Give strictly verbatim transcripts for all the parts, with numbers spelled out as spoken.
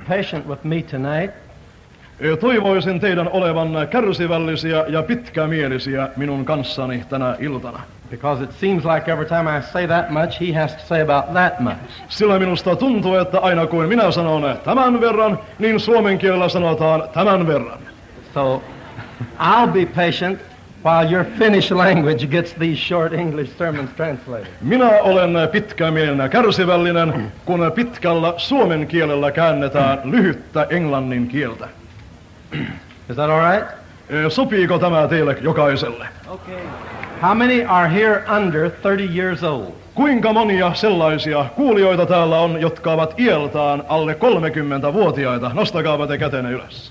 patient with me tonight. Toivoisin teidän olevan kärsivällisiä ja pitkämielisiä minun kanssani tänä iltana. Because it seems like every time I say that much, he has to say about that much. Sillä minusta tuntuu, että aina kun minä sanon tämän verran, niin suomen kielellä sanotaan tämän verran. So I'll be patient while your Finnish language gets these short English sermons translated. Minä olen pitkämielinen ja kärsivällinen, kun pitkällä suomen kielellä käännetään lyhyttä englannin kieltä. Is that all right? Sopiiko tämä teille jokaiselle? Okay. How many are here under thirty years old? Kuinka monia sellaisia kuulijoita täällä on, jotka ovat iältään alle kolmekymmentävuotiaita? Nostakaapa te kätenne ylös.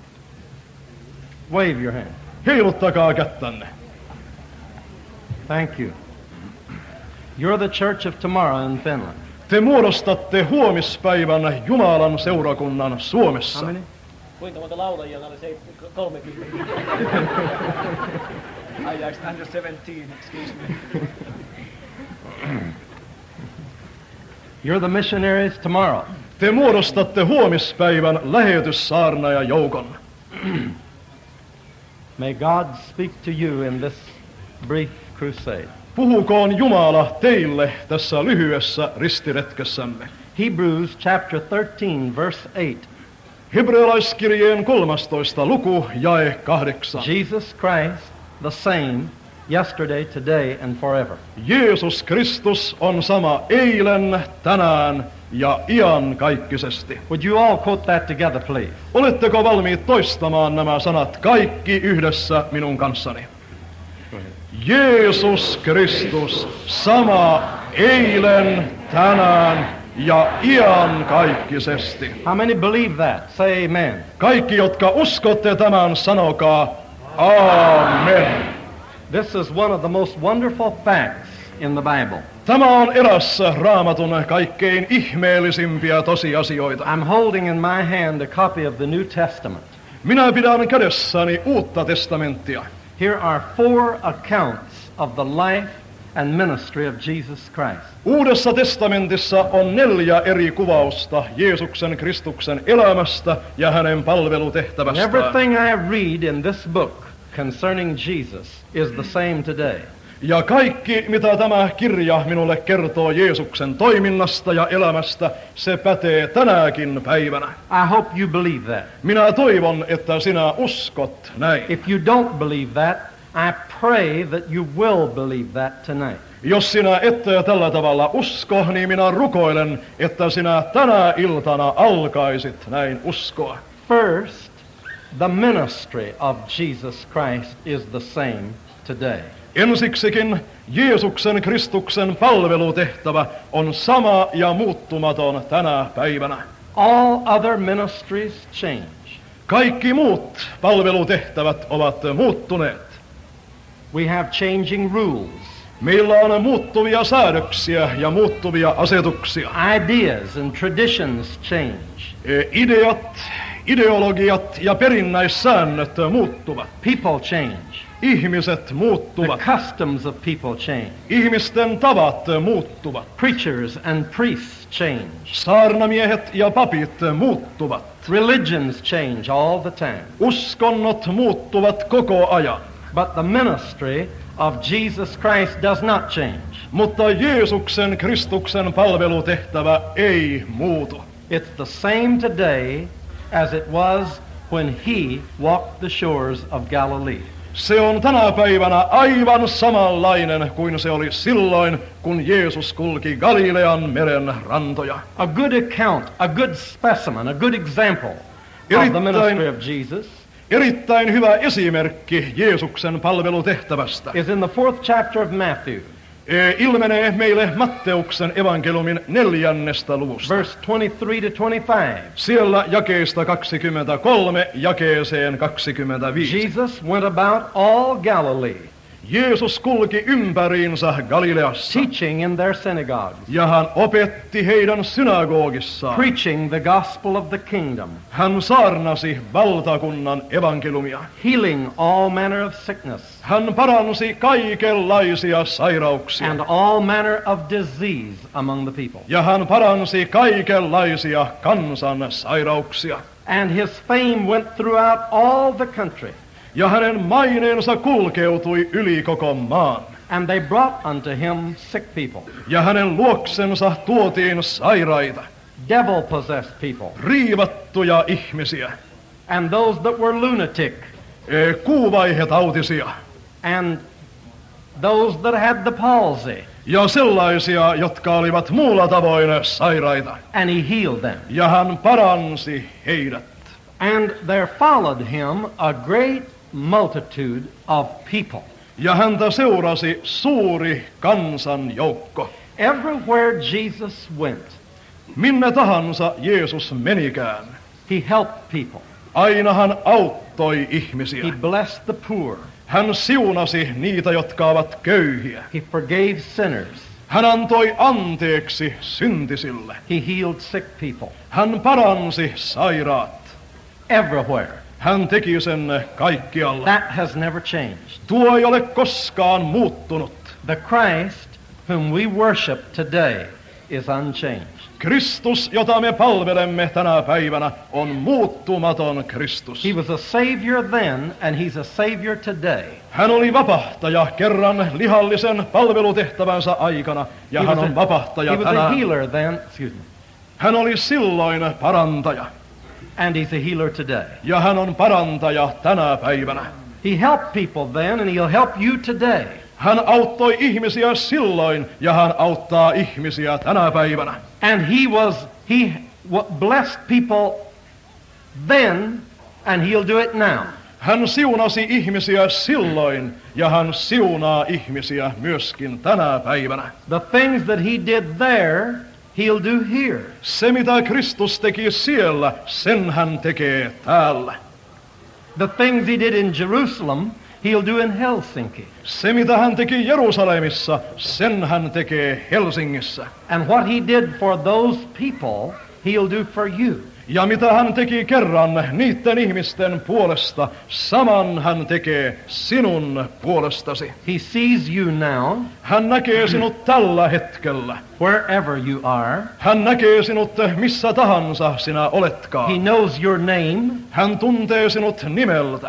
Wave your hand. Heiluttakaa kättänne. Thank you. You're the church of tomorrow in Finland. Te muodostatte huomispäivän Jumalan seurakunnan Suomessa. How many? Kuinka monta laulajia oli kolmekymmentä? I asked under seventeen, excuse me. You're the missionaries tomorrow. Te muodostatte huomispäivän lähetyssaarnaajajoukon. May God speak to you in this brief crusade. Puhukoon Jumala teille tässä lyhyessä ristiretkessämme. Hebrews chapter thirteen verse eight. Hebrealaiskirjeen kolmastoista luku, jae kahdeksan. Jesus Christ the same yesterday, today and forever. Jeesus Kristus on sama eilen, tänään ja iankaikkisesti. Would you all quote that together, please? Oletteko valmiit toistamaan nämä sanat kaikki yhdessä minun kanssani? Jeesus Kristus sama eilen, tänään ja iankaikkisesti. How many believe that? Say amen. Kaikki, jotka uskotte tämän, sanokaa amen. This is one of the most wonderful facts in the Bible. Tämä on eräs Raamatun kaikkein ihmeellisimpiä tosiasioita. I'm holding in my hand a copy of the New Testament. Minä pidän kädessäni Uutta testamenttia. Here are four accounts of the life and ministry of Jesus Christ. Uudessa testamentissa on neljä eri kuvausta Jeesuksen Kristuksen elämästä ja hänen palvelutehtävästään. Everything I read in this book concerning Jesus is the same today. Ja kaikki, mitä tämä kirja minulle kertoo Jeesuksen toiminnasta ja elämästä, se pätee tänäkin päivänä. I hope you believe that. Minä toivon, että sinä uskot näin. If you don't believe that, I pray that you will believe that tonight. Jos sinä et tällä tavalla usko, niin minä rukoilen, että sinä tänä iltana alkaisit näin uskoa. First, the ministry of Jesus Christ is the same today. Ensiksikin Jeesuksen Kristuksen palvelutehtävä on sama ja muuttumaton tänä päivänä. All other ministries change. Kaikki muut palvelutehtävät ovat muuttuneet. We have changing rules. Meillä on muuttuvia säädöksiä ja muuttuvia asetuksia. Ideas and traditions change. Ideat, ideologiat ja perinnäissäännöt muuttuvat. People change. Ihmiset muuttuvat. The customs of people change. Ihmisten tavat muuttuvat. Preachers and priests change. Saarnamiehet ja papit muuttuvat. Religions change all the time. Uskonnot muuttuvat koko ajan. But the ministry of Jesus Christ does not change. Mutta Jeesuksen Kristuksen palvelutehtävä ei muutu. It's the same today as it was when he walked the shores of Galilee. Se on tänä päivänä aivan samanlainen kuin se oli silloin, kun Jeesus kulki Galilean meren rantoja. A good account, a good specimen, a good example of the ministry of Jesus Erittäin hyvä esimerkki Jeesuksen palvelutehtävästä is in the fourth chapter of Matthew. Ilmenee meille Matteuksen evankeliumin neljännestä luvusta. Verse twenty-three to twenty-five. Siellä jakeesta kaksikymmentäkolme jakeeseen kaksikymmentäviisi. Jesus went about all Galilee. Jeesus kulki ympäriinsä Galileassa. teaching in their synagogues, Ja hän opetti heidän synagogissaan. preaching the gospel of the kingdom, Hän saarnasi valtakunnan evankeliumia. healing all manner of sickness Hän paransi kaikenlaisia sairauksia. and all manner of disease among the people. Ja hän paransi kaikenlaisia kansan sairauksia. And his fame went throughout all the country, Ja hänen maineensa kulkeutui yli koko maan. and they brought unto him sick people, Ja hänen luoksensa tuotiin sairaita, devil-possessed people, riivattuja ihmisiä, and those that were lunatic, e, kuuvaihetautisia and those that had the palsy, ja sellaisia, jotka olivat muulla tavoin sairaita. and he healed them. Ja hän paransi heidät. And there followed him a great multitude of people. Ja häntä seurasi suuri kansanjoukko. Everywhere Jesus went, Minne tahansa Jeesus menikään, he helped people. aina hän auttoi He ihmisiä. blessed the poor. Hän siunasi niitä, jotka ovat köyhiä. He forgave sinners. Hän antoi anteeksi syntisille. He healed sick people. Hän paransi sairaat. Everywhere. Hän teki sen kaikkialla. That has never changed. Tuo ei ole koskaan muuttunut. The Christ whom we worship today is unchanged. Kristus, jota me palvelemme tänä päivänä, on muuttumaton Kristus. He was a savior then, and he's a savior today. Hän oli vapahtaja kerran lihallisen palvelutehtävänsä aikana, ja He hän was on a- vapahtaja He was a tänään. healer then, excuse me, Hän oli silloin parantaja, and he's a healer today. ja hän on parantaja tänä päivänä. He helped people then, and he'll help you today. Hän auttoi ihmisiä silloin, ja hän auttaa ihmisiä tänä päivänä. And he was, he wa- blessed people then, and he'll do it now. Hän siunasi ihmisiä silloin, ja hän siunaa ihmisiä myöskin tänä päivänä. The things that he did there, he'll do here. Se, mitä Kristus teki siellä, sen hän tekee täällä. The things he did in Jerusalem, he'll do in Helsinki. Se, mitä hän teki Jerusalemissa, sen hän tekee Helsingissä. And what he did for those people, he'll do for you. Ja mitä hän teki kerran niiden ihmisten puolesta, saman hän tekee sinun puolestasi. He sees you now, Hän näkee sinut tällä hetkellä. wherever you are. Hän näkee sinut missä tahansa sinä He oletkaan. knows your name. Hän tuntee sinut nimeltä.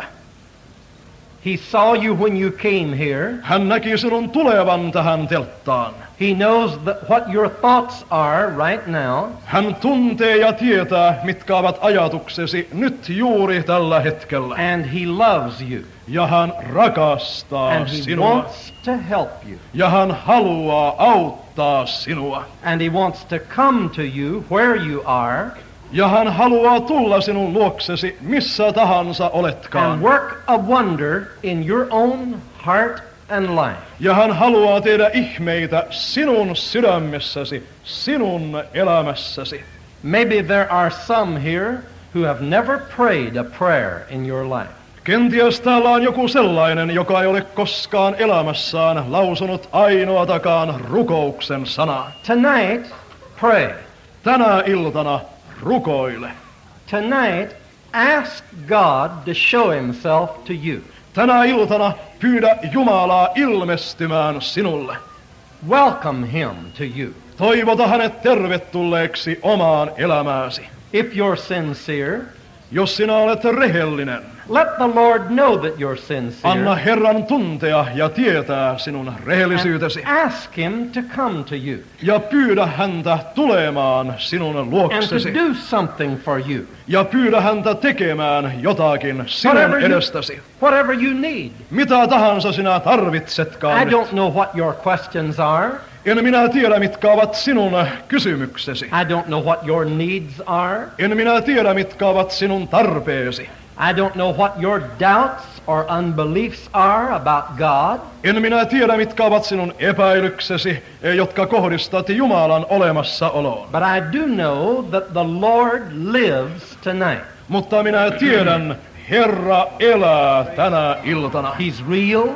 He saw you when you came here. Hän näki sinun tulevan tähän telttaan. He knows that what your thoughts are right now. Hän tuntee ja tietää, mitkä ovat ajatuksesi nyt juuri tällä hetkellä. And he loves you. Ja hän rakastaa And he sinua. wants to help you. Ja hän haluaa auttaa sinua. And he wants to come to you where you are Ja hän haluaa tulla sinun luoksesi missä tahansa and oletkaan. work a wonder in your own heart and life. Ja hän haluaa tehdä ihmeitä sinun sydämessäsi, sinun elämässäsi. Maybe there are some here who have never prayed a prayer in your life. Kenties täällä on joku sellainen, joka ei ole koskaan elämässään lausunut ainoatakaan rukouksen sanaa. Tonight, pray. Tänä iltana rukoile. Tonight, ask God to show himself to you. Tänä iltana pyydä Jumalaa ilmestymään sinulle. Welcome him to you. Toivota hänet tervetulleeksi omaan elämääsi. If you're sincere, Jos sinä olet rehellinen, let the Lord know that you're sincere. anna Herran tuntea ja tietää sinun rehellisyytesi. And ask him to come to you Ja pyydä häntä tulemaan sinun and to luoksesi. do something for you. Ja pyydä häntä tekemään jotakin sinun Whatever you, edestäsi. whatever you need. Mitä tahansa sinä tarvitsetkaan I nyt. don't know what your questions are. En minä tiedä, mitkä ovat sinun kysymyksesi. I don't know what your needs are. En minä tiedä, mitkä ovat sinun tarpeesi. I don't know what your doubts or unbeliefs are about God. En minä tiedä, mitkä ovat sinun epäilyksesi, jotka kohdistat Jumalan olemassaoloon. But I do know that the Lord lives tonight. Mutta minä tiedän, Herra elää tänä iltana. He's real.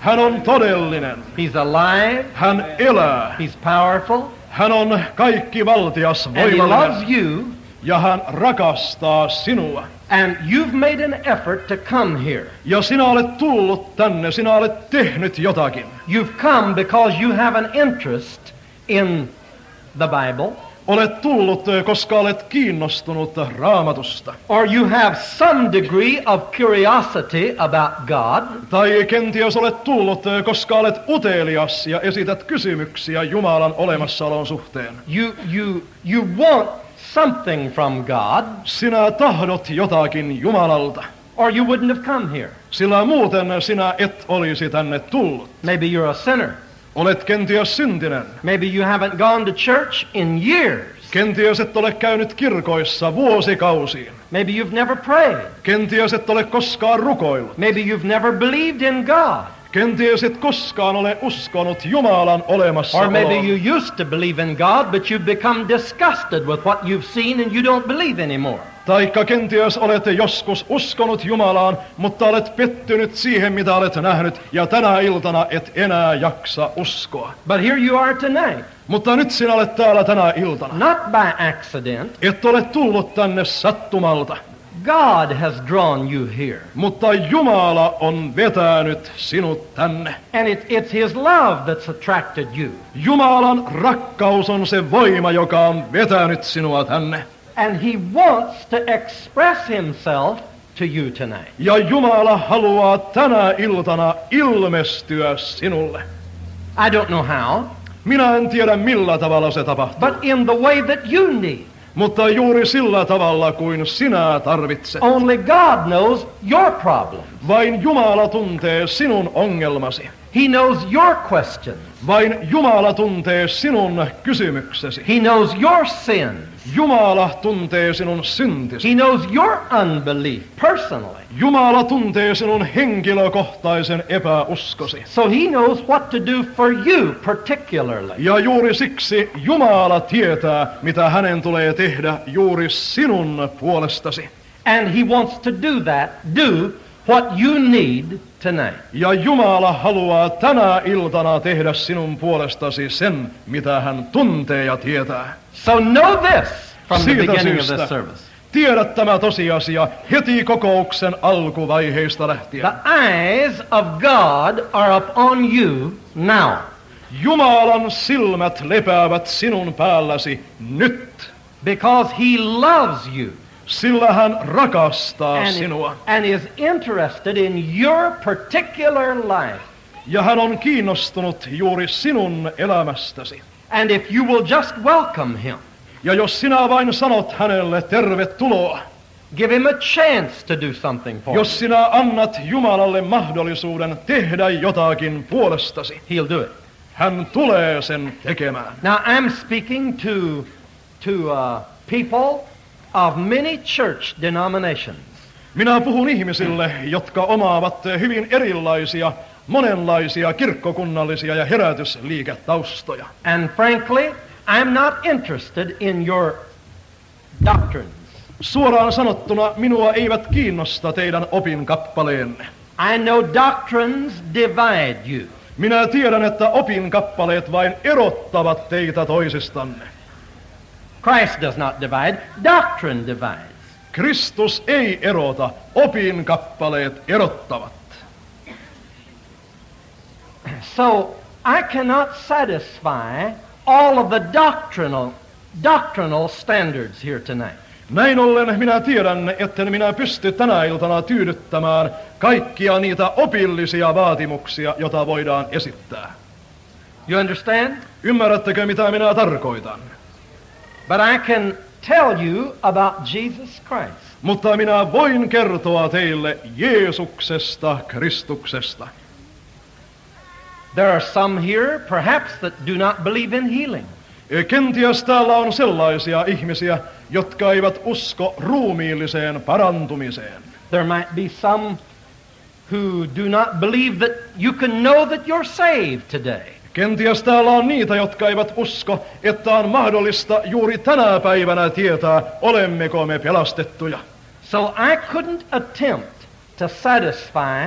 Hän on todellinen. He's alive. Hän elää. He's powerful. Hän on kaikki valtias, And he loves voimallinen. you. Ja hän rakastaa sinua. And you've made an effort to come here. Ja sinä olet tullut tänne, sinä olet tehnyt jotakin. You've come because you have an interest in the Bible. Olet tullut, koska olet kiinnostunut Raamatusta. Or you have some degree of curiosity about God. Tai kenties olet tullut, koska olet utelias ja esität kysymyksiä Jumalan olemassaolon suhteen. You, you, you want something from God. Sinä tahdot jotakin Jumalalta. Or you wouldn't have come here. Sillä muuten sinä et olisi tänne tullut. Maybe you're a sinner. Olet kenties syntinen. Maybe you haven't gone to church in years. Kenties et ole käynyt kirkoissa vuosikausiin. Maybe you've never prayed. Kenties et ole koskaan rukoillut. Maybe you've never believed in God. Kenties et koskaan ole uskonut Jumalan Or olemassaoloon. maybe you used to believe in God, but you've become disgusted with what you've seen and you don't believe anymore. Taikka kenties olet joskus uskonut Jumalaan, mutta olet pettynyt siihen, mitä olet nähnyt, ja tänä iltana et enää jaksa uskoa. But here you are tonight, Mutta nyt sinä olet täällä tänä iltana. not by accident. Et ole tullut tänne sattumalta, God has drawn you here. mutta Jumala on vetänyt sinut tänne. And it, it's His love that's attracted you. Jumalan rakkaus on se voima, joka on vetänyt sinua tänne. And He wants to express Himself to you tonight. Ja Jumala haluaa tänä iltana ilmestyä sinulle. I don't know how, Minä en tiedä millä tavalla se tapahtuu, but in the way that you need. mutta juuri sillä tavalla kuin sinä tarvitset. Only God knows your problem. Vain Jumala tuntee sinun ongelmasi. He knows your questions. Vain Jumala tuntee sinun kysymyksesi. He knows your sins. Jumala tuntee sinun syntisi. He knows your unbelief personally. Jumala tuntee sinun henkilökohtaisen epäuskosi. So He knows what to do for you particularly. Ja juuri siksi Jumala tietää, mitä hänen tulee tehdä juuri sinun puolestasi. And He wants to do that, do what you need tonight. Ja Jumala haluaa tänä iltana tehdä sinun puolestasi sen, mitä hän tuntee ja tietää. So know this from the Siitä beginning of syystä this service. tiedä tämä tosiasia heti kokouksen alkuvaiheista lähtien. The eyes of God are upon you now. Jumalan silmät lepäävät sinun päälläsi nyt, Because He loves you sillä hän rakastaa and, sinua. and is interested in your particular life. Ja hän on kiinnostunut juuri sinun elämästäsi. And if you will just welcome Him, Ja jos sinä vain sanot hänelle tervetuloa, give Him a chance to do something for jos sinä annat Jumalalle mahdollisuuden tehdä jotakin puolestasi, you, He'll do it. hän tulee sen tekemään. Now I'm speaking to, to uh, people of many church denominations. Minä puhun ihmisille, jotka omaavat hyvin erilaisia, monenlaisia kirkkokunnallisia ja herätysliiketaustoja. And frankly, I'm not interested in your doctrines. Suoraan sanottuna minua eivät kiinnosta teidän opinkappaleenne. I know doctrines divide you. Minä tiedän, että opinkappaleet vain erottavat teitä toisistanne. Christ does not divide, doctrine divides. Kristus ei erota, opinkappaleet erottavat. So I cannot satisfy all of the doctrinal doctrinal standards here tonight. Näin ollen minä tiedän, etten minä pysty tänä iltana tyydyttämään kaikkia niitä opillisia vaatimuksia, joita voidaan esittää. You understand? Ymmärrättekö, mitä minä tarkoitan? But I can tell you about Jesus Christ. Mutta minä voin kertoa teille Jeesuksesta, Kristuksesta. There are some here, perhaps, that do not believe in healing. Kenties täällä on sellaisia ihmisiä, jotka eivät usko ruumiilliseen parantumiseen. There might be some who do not believe that you can know that you're saved today. Kenties täällä on niitä, jotka eivät usko, että on mahdollista juuri tänä päivänä tietää, olemmeko me pelastettuja. So I couldn't attempt to satisfy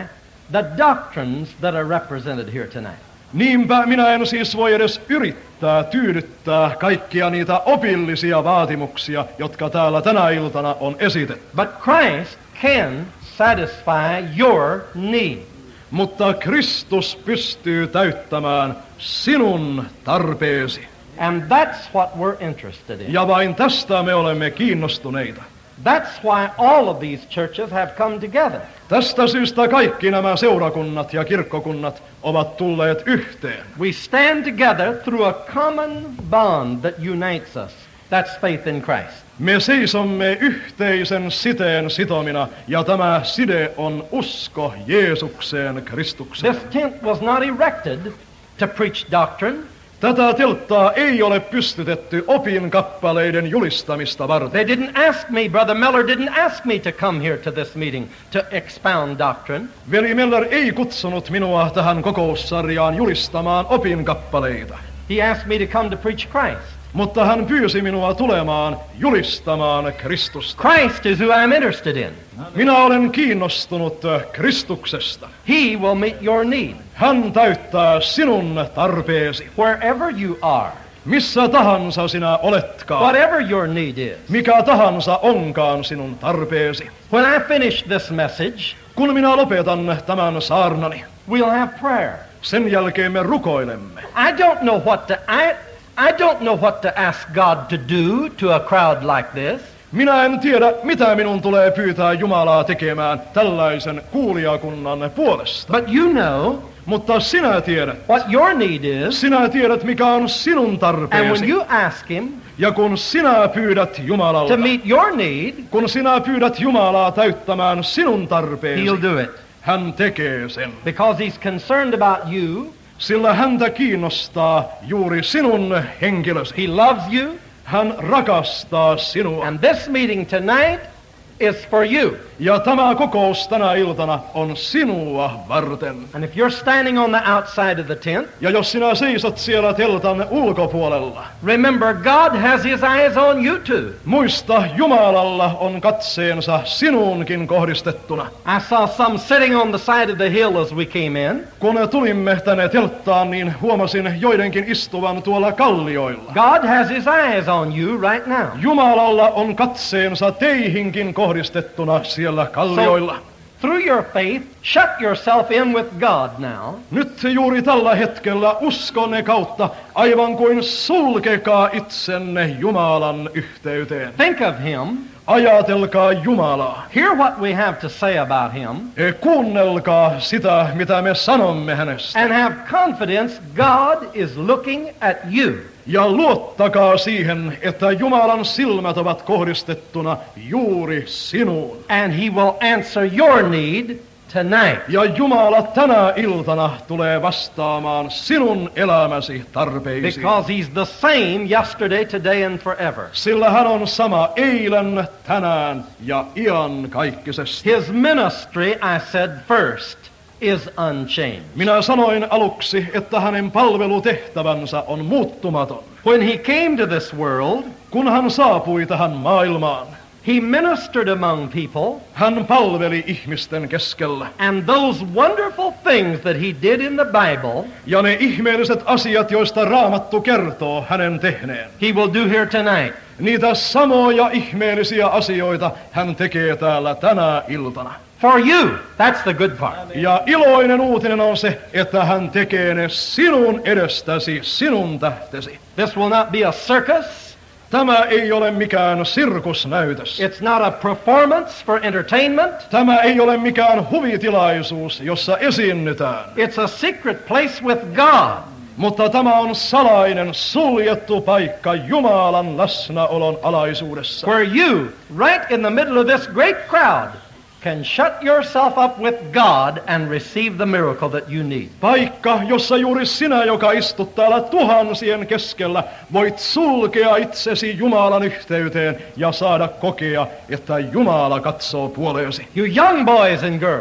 the doctrines that are represented here tonight. Niinpä minä en siis voi edes yrittää tyydyttää kaikkia niitä opillisia vaatimuksia, jotka täällä tänä iltana on esitetty. But Christ can satisfy your need. Mutta Kristus pystyy täyttämään sinun tarpeesi. And that's what we're interested in. Ja vain tästä me olemme kiinnostuneita. That's why all of these churches have come together. Tästä syystä kaikki nämä seurakunnat ja kirkkokunnat ovat tulleet yhteen. We stand together through a common bond that unites us. That's faith in Christ. Me seisomme yhteisen siteen sitomina, ja tämä side on usko Jeesukseen Kristukseen. This tent was not erected to preach doctrine. Tätä telttaa ei ole pystytetty opin kappaleiden julistamista varten. They didn't ask me, Brother Miller didn't ask me to come here to this meeting to expound doctrine. Veli Miller ei kutsunut minua tähän kokoussarjaan julistamaan opin kappaleita. He asked me to come to preach Christ. Mutta hän pyysi minua tulemaan julistamaan Kristusta. Christ is who I'm interested in. Minä olen kiinnostunut Kristuksesta. He will meet your need. Hän täyttää sinun tarpeesi. Wherever you are. Missä tahansa sinä oletkaan. Whatever your need is. Mikä tahansa onkaan sinun tarpeesi. When I finish this message, kun minä lopetan tämän saarnani, we'll have prayer. Sen jälkeen me rukoilemme. I don't know what to I I don't know what to ask God to do to a crowd like this. Minä en tiedä, mitä minun tulee pyytää Jumalaa tekemään tällaisen kuulijakunnan puolesta. But you know, mutta sinä tiedät, what your need is. Sinä tiedät, mikä on sinun tarpeesi. And when you ask him, ja kun sinä pyydät Jumalalta, to meet your need, kun sinä pyydät Jumalaa täyttämään sinun tarpeesi, he'll do it. Hän tekee sen. Because he's concerned about you. Sillä häntä kiinnostaa juuri sinun henkilösi. He loves you. Hän rakastaa sinua. And this meeting tonight is for you. Ja tämä kokous tänä iltana on sinua varten. And if you're standing on the outside of the tent, ja jos sinä seisot siellä teltan ulkopuolella, remember God has his eyes on you too. Muista, Jumalalla on katseensa sinuunkin kohdistettuna. I saw some sitting on the side of the hill as we came in. Kun tulimme tänne telttaan, niin huomasin joidenkin istuvan tuolla kallioilla. God has his eyes on you right now. Jumalalla on katseensa teihinkin kohdistettuna siellä kallioilla. So, through your faith, shut yourself in with God now. Nyt juuri tällä hetkellä uskonne kautta aivan kuin sulkekaa itsenne Jumalan yhteyteen. Think of him. Ajatelkaa Jumalaa. Hear what we have to say about him. Kuunnelkaa sitä, mitä me sanomme hänestä. And have confidence God is looking at you. Ja luottakaa siihen, että Jumalan silmät ovat kohdistettuna juuri sinuun. And he will answer your need tonight. Ja Jumala tänä iltana tulee vastaamaan sinun elämäsi tarpeisiin. Because he's the same yesterday, today and forever. Sillä hän on sama eilen, tänään ja iankaikkisesti. His ministry, I said first, is unchanged. Minä sanoin aluksi, että hänen palvelutehtävänsä on muuttumaton. When he came to this world, kun hän saapui tähän maailmaan, he ministered among people. Hän palveli ihmisten keskellä. And those wonderful things that he did in the Bible, ja ne ihmeelliset asiat, joista Raamattu kertoo hänen tehneen, he will do here tonight. Niitä samoja ihmeellisiä asioita hän tekee täällä tänä iltana. For you, that's the good part. Ja iloinen uutinen on se, että hän tekee ne sinun edestäsi, sinun tähtesi. This will not be a circus. Tämä ei ole mikään sirkusnäytös. It's not a performance for entertainment. Tämä ei ole mikään huvitilaisuus, jossa esiinnytään. It's a secret place with God. Mutta tämä on salainen, suljettu paikka Jumalan läsnäolon alaisuudessa. Where you, right in the middle of this great crowd, can shut yourself up with God and receive the miracle that you need. Paikka, jossa juuri sinä, joka istut täällä tuhansien keskellä, voit sulkea itsesi Jumalan yhteyteen ja saada kokea, että Jumala katsoo puoleesi. You young boys and girls,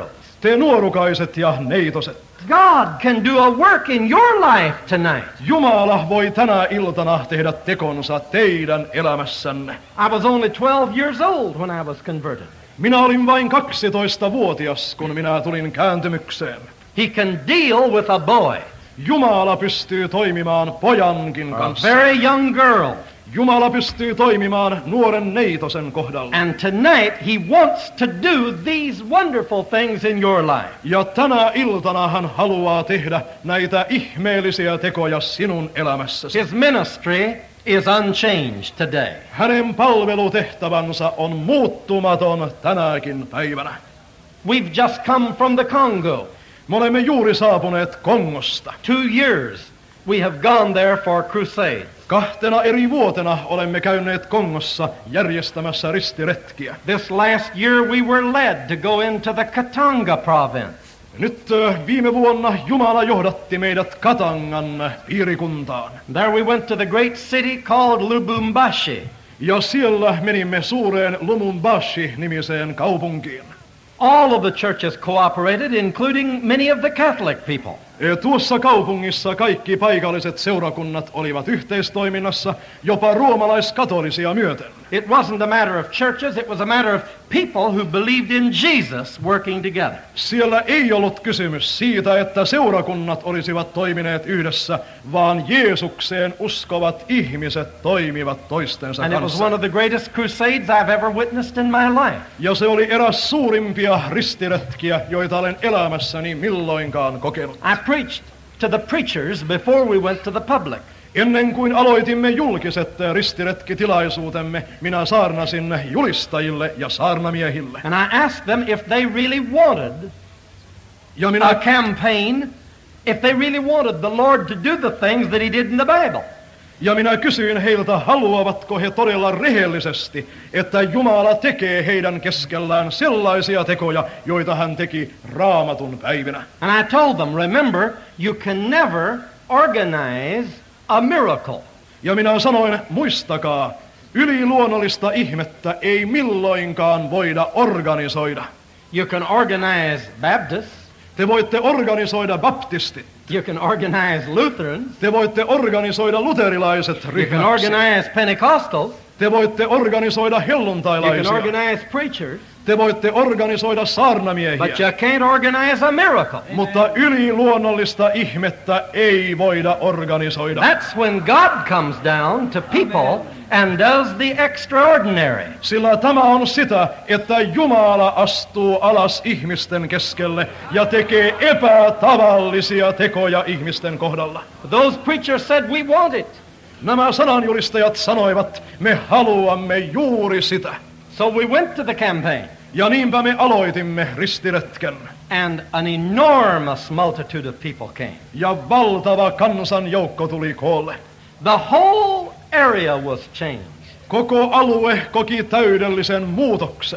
te nuorukaiset ja neitoset. God can do a work in your life tonight. Jumala voi tänä iltana tehdä tekonsa teidän elämässänne. I was only twelve years old when I was converted. Minä olin vain kaksitoistavuotias, kun minä tulin kääntymykseen. He can deal with a boy, Jumala pystyy toimimaan pojankin a kanssa. very young girl. Jumala pystyy toimimaan nuoren neitosen kohdalla. And tonight he wants to do these wonderful things in your life. Ja tänä iltana hän haluaa tehdä näitä ihmeellisiä tekoja sinun elämässäsi. His ministry is unchanged today. Hänen palvelutehtävänsä on muuttumaton tänäkin päivänä. We've just come from the Congo. Me olemme juuri saapuneet Kongosta. Two years we have gone there for crusades. Kahtena eri vuotena olemme käyneet Kongossa järjestämässä ristiretkiä. This last year we were led to go into the Katanga province. Nyt ö, viime vuonna Jumala johdatti meidät Katangan piirikuntaan. There we went to the great city called Lubumbashi. Ja siellä menimme suureen Lumumbashi-nimiseen kaupunkiin. All of the churches cooperated, including many of the Catholic people. E, Tuossa kaupungissa kaikki paikalliset seurakunnat olivat yhteistoiminnassa, jopa roomalaiskatolisia myöten. It wasn't a matter of churches, it was a matter of people who believed in Jesus working together. Siellä ei ollut kysymys siitä, että seurakunnat olisivat toimineet yhdessä, vaan Jeesukseen uskovat ihmiset toimivat toistensa And it was kanssa. one of the greatest crusades I've ever witnessed in my life. Ja se oli eräs suurimpia ristiretkiä, joita olen elämässäni milloinkaan kokenut. I preached to the preachers before we went to the public. Ennen kuin aloitimme julkiset ristiretkitilaisuutemme, minä saarnasin julistajille ja saarnamiehille. And I asked them if they really wanted Ja a minä, campaign, if they really wanted the Lord to do the things that he did in the Bible. ja minä kysyin heiltä, haluavatko he todella rehellisesti, että Jumala tekee heidän keskellään sellaisia tekoja, joita hän teki Raamatun päivinä. And I told them, remember, you can never organize a miracle. Ja minä sanoin, muistakaa, yliluonnollista ihmettä ei milloinkaan voida organisoida. You can organize Baptists, Te voitte organisoida baptistit, you can organize Lutherans, te voitte organisoida luterilaiset you can ryhmäksi, organize Pentecostals, te voitte organisoida you can helluntailaisia, organize preachers, te voitte organisoida saarnamiehiä, but you can't organize a miracle. mutta yliluonnollista ihmettä ei voida organisoida. That's when God comes down to people and does the extraordinary. Sillä tämä on sitä, että Jumala astuu alas ihmisten keskelle ja tekee epätavallisia tekoja ihmisten kohdalla. Those preachers said, we want it. Nämä sananjulistajat sanoivat, me haluamme juuri sitä. So we went to the campaign, Ja niinpä me aloitimme ristiretken. and an enormous multitude of people came. Ja valtava kansanjoukko tuli koolle. The whole area was changed. Koko alue koki täydellisen muutoksen.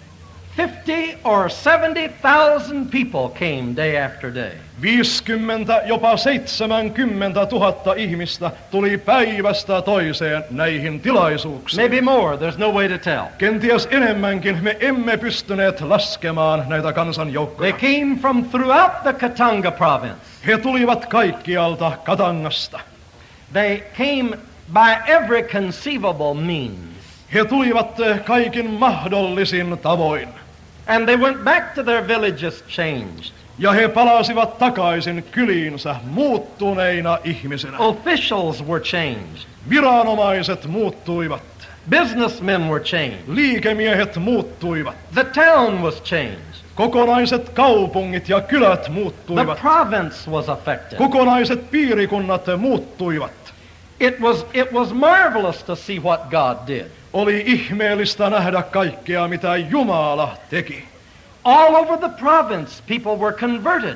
Fifty or seventy thousand people came day after day. viisikymmentä, jopa seitsemänkymmentä tuhatta ihmistä tuli päivästä toiseen näihin tilaisuuksiin. Maybe more, there's no way to tell. Kenties enemmänkin me emme pystyneet laskemaan näitä They kansanjoukkoja. came from throughout the Katanga province. He tulivat kaikkialta Katangasta. They came by every conceivable means. He tulivat eh, kaikin mahdollisin tavoin. And they went back to their villages changed. Ja he palasivat takaisin kyliinsä muuttuneina ihmisinä. Officials were changed. Viranomaiset muuttuivat. Businessmen were changed. Liikemiehet muuttuivat. The town was changed. Kokonaiset kaupungit ja kylät The muuttuivat. province was affected. Kokonaiset piirikunnat muuttuivat. It was, it was marvelous to see what God did. Oli ihmeellistä nähdä kaikkea, mitä Jumala teki. All over the province, people were converted.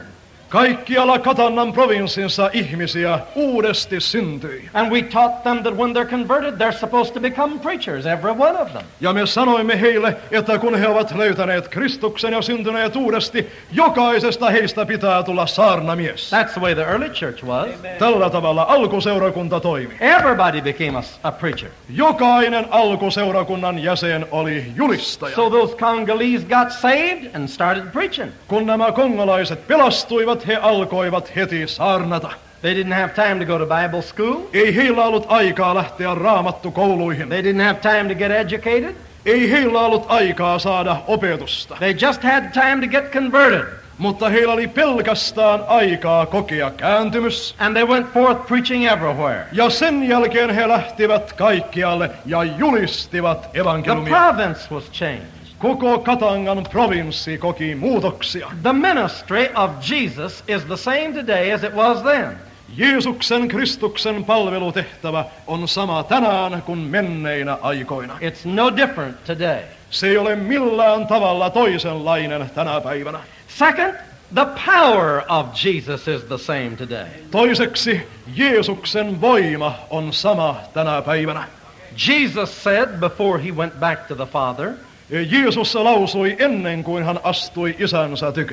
Kaikkialla Katannan provinssissa ihmisiä uudesti syntyi. And we taught them that when they're converted, they're supposed to become preachers, every one of them. Ja me sanoimme heille, että kun he ovat löytäneet Kristuksen ja syntyneet uudesti, jokaisesta heistä pitää tulla saarnamies. That's the way the early church was. Tällä tavalla alkuseurakunta toimi. Everybody became a, a preacher. Jokainen alkuseurakunnan jäsen oli julistaja. So those Congolese got saved and started preaching. Kun nämä kongolaiset pelastuivat, he alkoivat heti saarnata. They didn't have time to go to Bible school. Ei heillä ollut aikaa lähteä raamattukouluihin. They didn't have time to get educated. Ei heillä ollut aikaa saada opetusta. They just had time to get converted. Mutta heillä oli pelkästään aikaa kokea kääntymys. And they went forth preaching everywhere. Ja sen jälkeen he lähtivät kaikkialle ja julistivat The evankeliumia. province was changed. Koko Katangan provinssi koki muutoksia. The ministry of Jesus is the same today as it was then. Jeesuksen Kristuksen palvelutehtävä on sama tänään kuin menneinä aikoina. It's no different today. Se ei ole millään tavalla toisenlainen tänä päivänä. Second, the power of Jesus is the same today. Toiseksi Jeesuksen voima on sama tänä päivänä. Jesus said before he went back to the Father, Jeesus lausui ennen kuin hän astui isänsä tykö.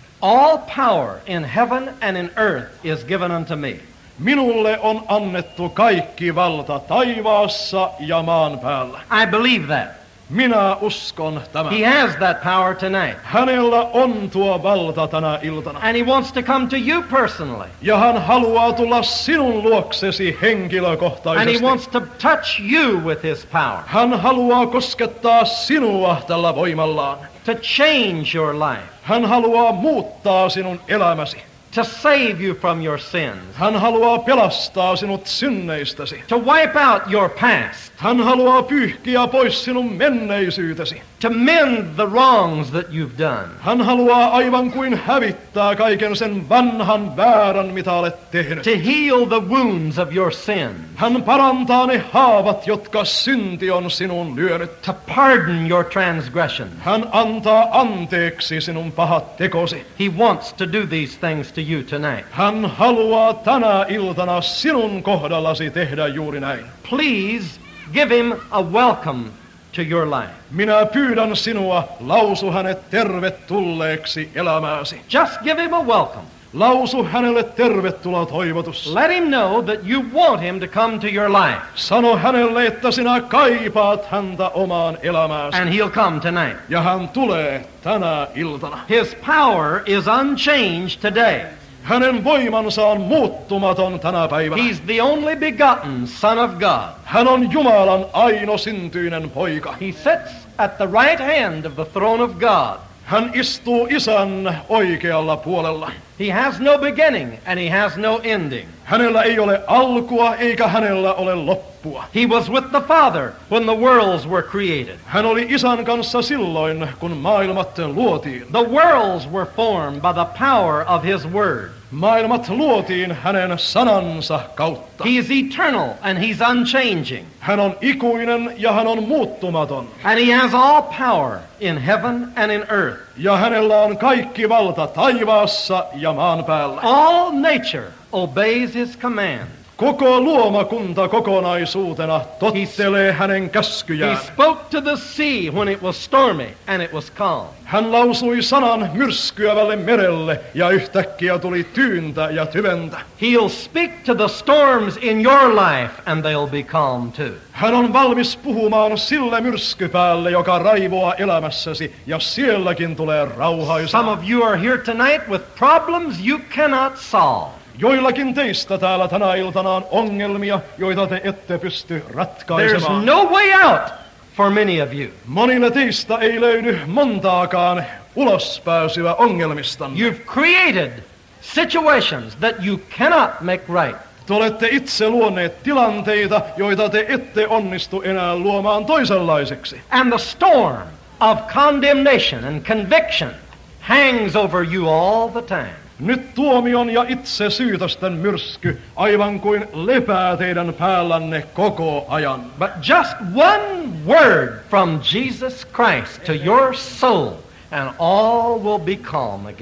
all power in heaven and in earth is given unto me. Minulle on annettu kaikki valta taivaassa ja maan päällä. I believe that. Minä uskon tämän. He has that power tonight. Hänellä on tuo valta tänä iltana. And he wants to come to you personally. Ja hän haluaa tulla sinun luoksesi And he henkilökohtaisesti. wants to touch you with his power. Hän haluaa koskettaa sinua tällä voimallaan. To change your life. Hän haluaa muuttaa sinun elämäsi. To save you from your sins. Hän haluaa pelastaa sinut synneistäsi. To wipe out your past. Hän haluaa pyyhkiä pois sinun menneisyytesi. To mend the wrongs that you've done. Hän haluaa aivan kuin hävittää kaiken sen vanhan väärän, mitä olet tehnyt. To heal the wounds of your sin. Hän parantaa ne haavat, jotka synti on sinun lyönyt. To pardon your transgression. Hän antaa anteeksi sinun pahat tekosi. He wants to do these things to you tonight. Hän haluaa tänä iltana sinun kohdallasi tehdä juuri näin. Please give him a welcome to your life. Minä pyydän sinua, lausu hänet tervetulleeksi elämääsi. Just give him a welcome. Lausu hänelle tervetuloa toivotus. Let him know that you want him to come to your life. Sano hänelle, että sinä kaipaat häntä omaan elämääsi. And he'll come tonight. Ja hän tulee tänä iltana. His power is unchanged today. Hänen voimansa on muuttumaton tänä päivänä. He's the only begotten Son of God. Hän on Jumalan ainosyntyinen poika. He sits at the right hand of the throne of God. Hän istuu isän oikealla puolella. He has no beginning and he has no ending. Hänellä ei ole alkua eikä hänellä ole loppua. He was with the Father when the worlds were created. Hän oli isän kanssa silloin, kun maailmat luotiin. The worlds were formed by the power of his word. Maailmat luotiin hänen sanansa kautta. He is eternal and he's unchanging. Hän on ikuinen ja hän on muuttumaton. And he has all power in heaven and in earth. Ja hänellä on kaikki valta taivaassa ja maan päällä. All nature obeys his command. Koko luomakunta kokonaisuutena tottelee hänen He käskyjään. spoke to the sea when it was stormy and it was calm. Hän lausui sanan myrskyävälle merelle ja yhtäkkiä tuli tyyntä ja tyventä. He'll speak to the storms in your life and they'll be calm too. Hän on valmis puhumaan sille myrskypäälle, joka raivoaa elämässäsi, ja sielläkin tulee rauhaisa. Some of you are here tonight with problems you cannot solve. Joillakin teistä täällä tänä iltana on ongelmia, joita te ette pysty There's ratkaisemaan. no way out for many of you. Monille teistä ei löydy montaakaan ulospääsyä ongelmistanne. You've created situations that you cannot make right. Te olette itse luoneet tilanteita, joita te ette onnistu enää luomaan toisenlaiseksi. And the storm of condemnation and conviction hangs over you all the time. Nyt tuomion ja itse syytösten myrsky aivan kuin lepää teidän päällänne koko ajan. But just one word from Jesus Christ to your soul and all will be calm again.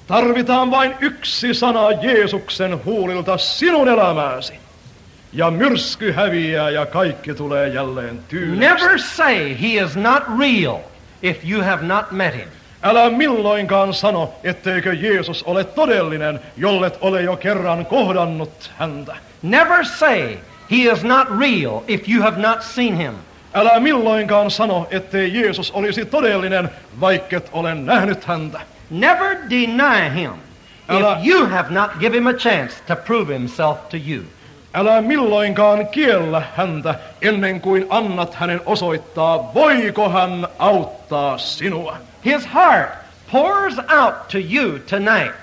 Tarvitaan vain yksi sana Jeesuksen huulilta sinun elämääsi. Ja myrsky häviää ja kaikki tulee jälleen tyyneksi. Never say he is not real if you have not met him. Älä milloinkaan sano, etteikö Jeesus ole todellinen, jollet ole jo kerran kohdannut häntä. Never say he is not real if you have not seen him. Älä milloinkaan sano, ettei Jeesus olisi todellinen, vaikket ole nähnyt häntä. Never deny him Älä- if you have not given him a chance to prove himself to you. Älä milloinkaan kiellä häntä ennen kuin annat hänen osoittaa, voiko hän auttaa sinua. His heart pours out to you tonight.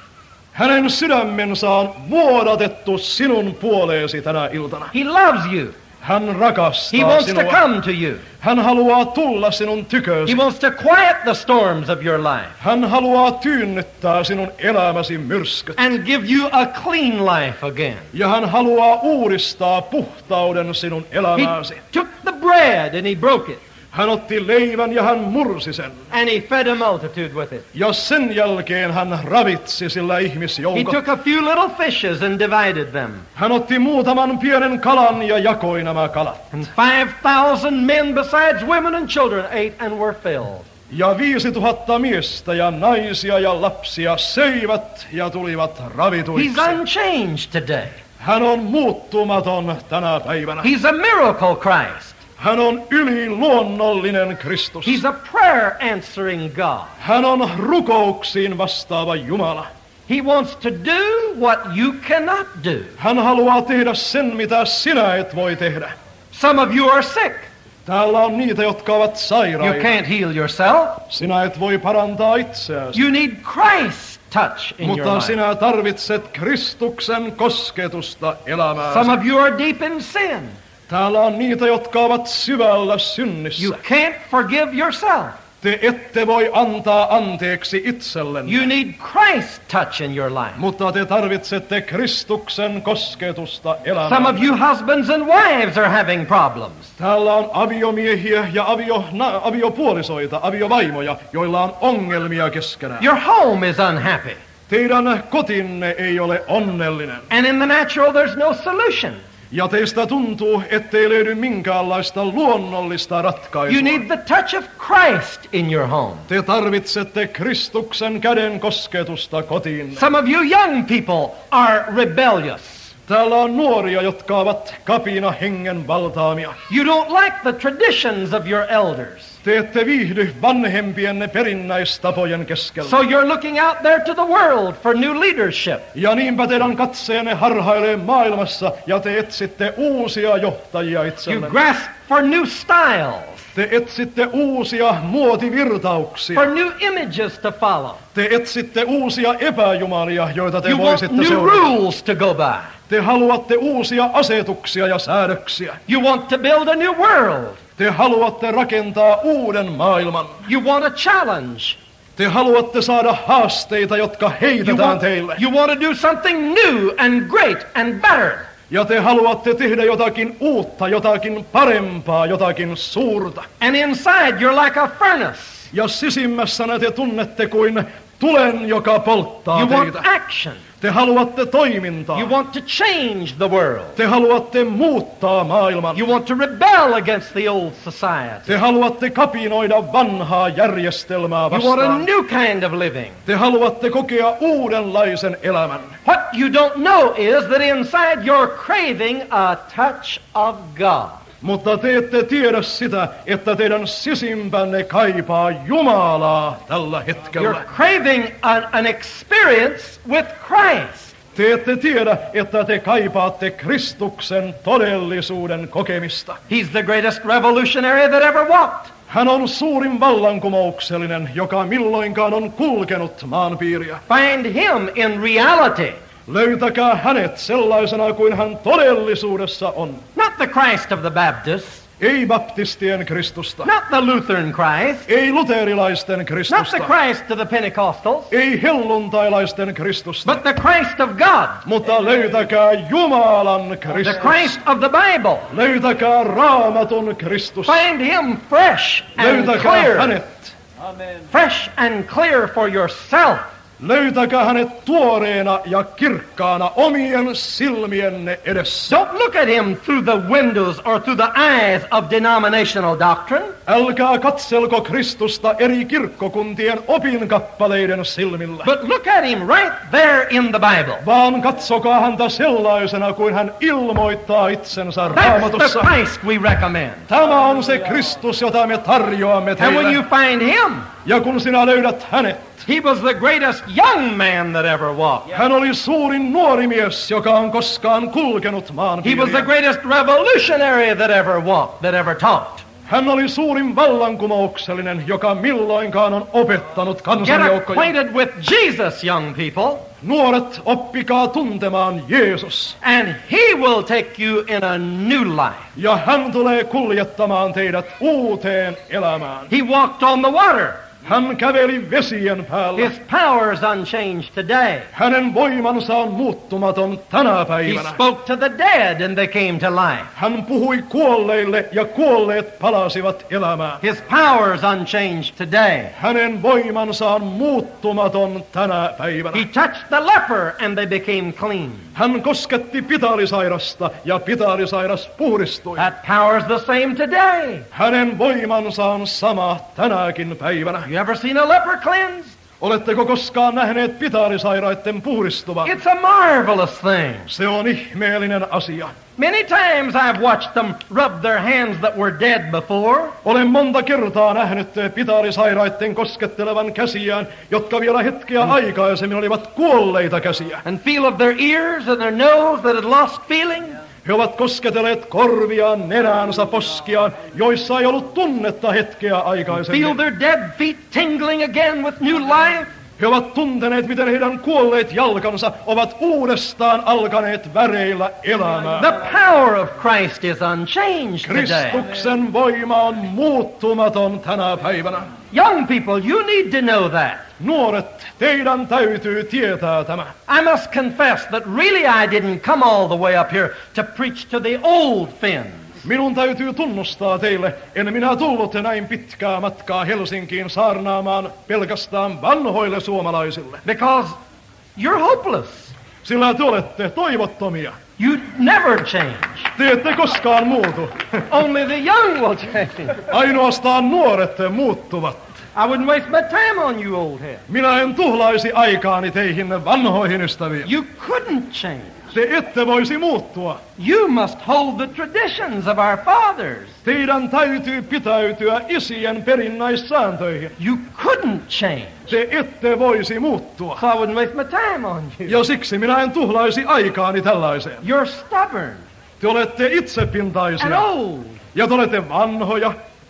Hänen sydämensä on vuodatettu sinun puoleesi tänä iltana. He loves you. Hän He rakastaa wants to sinua. come to you. Hän haluaa tulla sinun He tykösi. wants to quiet the storms of your life Hän haluaa tyynnyttää sinun elämäsi myrskyt. and give you a clean life again. Ja hän haluaa uudistaa puhtauden sinun He elämääsi. took the bread and he broke it Hän otti leivän ja hän mursi sen. and he fed a multitude with it. Ja sen jälkeen hän ravitsi sillä He ihmisjoukot. took a few little fishes and divided them. Hän otti muutaman pienen kalan ja jakoi nämä kalat. And five thousand men besides women and children ate and were filled. Ja viisi tuhatta miestä ja naisia ja lapsia söivät ja tulivat ravituiksi. He's unchanged today. Hän on muuttumaton tänä päivänä. He's a miracle Christ. Hän on yliluonnollinen Kristus. He's a prayer answering God. Hän on rukouksiin vastaava Jumala. He wants to do what you cannot do. Hän haluaa tehdä sen, mitä sinä et voi tehdä. Some of you are sick. Täällä on niitä, jotka ovat You sairaita. can't heal yourself. Sinä et voi parantaa itseäsi. You need Christ's touch in your Mutta life. sinä tarvitset Kristuksen kosketusta elämääsi. Some of you are deep in sin. Täällä on niitä, jotka ovat syvällä synnissä. You can't forgive yourself. Te ette voi antaa anteeksi itsellenne. You need Christ's touch in your life. Mutta te tarvitsette Kristuksen kosketusta Some of elämään. you husbands and wives are having problems. Täällä on aviomiehiä ja avio, na, aviopuolisoita, aviovaimoja, joilla on ongelmia keskenään. Your home is unhappy. Teidän kotinne ei ole onnellinen. And in the natural there's no solution. Ja teistä tuntuu, ettei löydy minkäänlaista luonnollista ratkaisua. You need the touch of Christ in your home. Te tarvitsette Kristuksen käden kosketusta kotiin. Some of you young people are rebellious. Täällä on nuoria, jotka ovat kapina hengen valtaamia. You don't like the traditions of your elders. Te ette viihdy vanhempienne perinnäistapojen keskellä. So you're looking out there to the world for new leadership. Ja niinpä teidän katseenne harhailee maailmassa ja te etsitte uusia johtajia You itsellenne. grasp for new styles, Te etsitte uusia muotivirtauksia. for new images to follow. Te etsitte uusia epäjumalia, joita te You want voisitte new seurata. rules to go by. Te haluatte uusia asetuksia ja säädöksiä. You want to build a new world. Te haluatte rakentaa uuden maailman. You want a challenge. Te haluatte saada haasteita, jotka You heitetään want, teille. you want to do something new and great and better. Ja te haluatte tehdä jotakin uutta, jotakin parempaa, jotakin suurta. And inside you're like a furnace. Ja sisimmässänne te tunnette kuin tulen, joka polttaa You want teitä. action. Te haluatte toimintaa. You want to change the world. Te haluatte muuttaa maailman. You want to rebel against the old society. Te haluatte kapinoida vanhaa järjestelmää You want a vastaan. new kind of living. Te haluatte kokea uudenlaisen elämän. What you don't know is that inside you're craving a touch of God. Mutta te ette tiedä sitä, että teidän sisimpänne kaipaa Jumalaa tällä hetkellä. You're craving an, an experience with Christ. Te ette tiedä, että te kaipaatte Kristuksen todellisuuden kokemista. He's the greatest revolutionary that ever walked. Hän on suurin vallankumouksellinen, joka milloinkaan on kulkenut maanpiiriä. Find him in reality. Löytäkää hänet sellaisena kuin hän todellisuudessa on. Not the Christ of the Baptists. Ei baptistien Kristusta. Not the Lutheran Christ. Ei luterilaisten Not Kristusta. the Christ of the Pentecostals. Ei helluntailaisten Kristusta. But the Christ of God. Mutta löytäkää Jumalan The Kristus. Christ of the Bible. Löytäkää Raamatun Kristus. Find him fresh and Löytäkää clear. hänet. Amen. Fresh and clear for yourself. Löytäkää hänet tuoreena ja kirkkaana omien silmienne edessä. Don't look at him through the windows or through the eyes of denominational doctrine. Älkää katselko Kristusta eri kirkkokuntien opinkappaleiden silmillä. But look at him right there in the Bible. Vaan katsokaa häntä sellaisena kuin hän ilmoittaa itsensä That's the Raamatussa. Christ we recommend. Tämä on se Kristus, jota me tarjoamme And when teille. you find him, Ja kun sinä löydät hänet, he was the greatest young man that ever walked. hän oli suurin nuori mies, joka on koskaan kulkenut maan He was the greatest revolutionary that ever walked, that ever taught. Hän oli suurin vallankumouksellinen, joka milloinkaan on opettanut Get kansanjoukkoja. acquainted with Jesus, young people, Nuoret, oppikaa tuntemaan Jeesus. and he will take you in a new life. Ja hän tulee kuljettamaan teidät uuteen elämään. He walked on the water. Hän käveli vesien päällä. His power is unchanged today. Hänen voimansa on muuttumaton tänä He päivänä. spoke to the dead and they came to life. Hän puhui kuolleille ja kuolleet palasivat elämään. His power is unchanged today. Hänen voimansa on muuttumaton tänä päivänä. He touched the leper and they became clean. Hän kosketti pitaalisairasta ja pitaalisairas puhdistui. That power is the same today. Hänen voimansa on sama tänäkin päivänä. You ever seen a leper cleansed? Oletteko koskaan nähneet pitaalisairaiden puhdistuvan? It's a marvelous thing. Se on ihmeellinen asia. Many times I've watched them rub their hands that were dead before. Olen monta kertaa nähnyt pitaalisairaiden koskettelevan käsiään, jotka vielä hetkeä aikaisemmin olivat kuolleita käsiä. And feel of their ears and their nose that had lost feeling. He ovat kosketelleet korviaan, nenäänsä, poskiaan, joissa ei ollut tunnetta hetkeä Feel aikaisemmin. their dead feet tingling again with new life. He ovat tunteneet, miten heidän kuolleet jalkansa ovat uudestaan alkaneet väreillä elämään. The power of Christ is unchanged today. Kristuksen voima on muuttumaton tänä päivänä. Young people, you need to know that. Nuoret, teidän täytyy tietää tämä. I must confess that really I didn't come all the way up here to preach to the old Finns. Minun täytyy tunnustaa teille, en minä tullut näin pitkää matkaa Helsinkiin saarnaamaan pelkästään vanhoille suomalaisille. Because you're hopeless. Sillä te olette toivottomia. You never change. Te ette koskaan muutu. Only the young will change. Ainoastaan nuoret muuttuvat. I wouldn't waste my time on you old head. Minä en tuhlaisi aikaani teihin vanhoihin ystäviin. You couldn't change. Te ette voisi muuttua. You must hold the traditions of our fathers. Teidän täytyy pitäytyä isien perinnäissääntöihin. You couldn't change. Te ette voisi muuttua. So I wouldn't waste my time on you. Ja siksi minä en tuhlaisi aikaani tällaiseen. You're stubborn Te olette and itsepintaisia. old. Ja te olette vanhoja.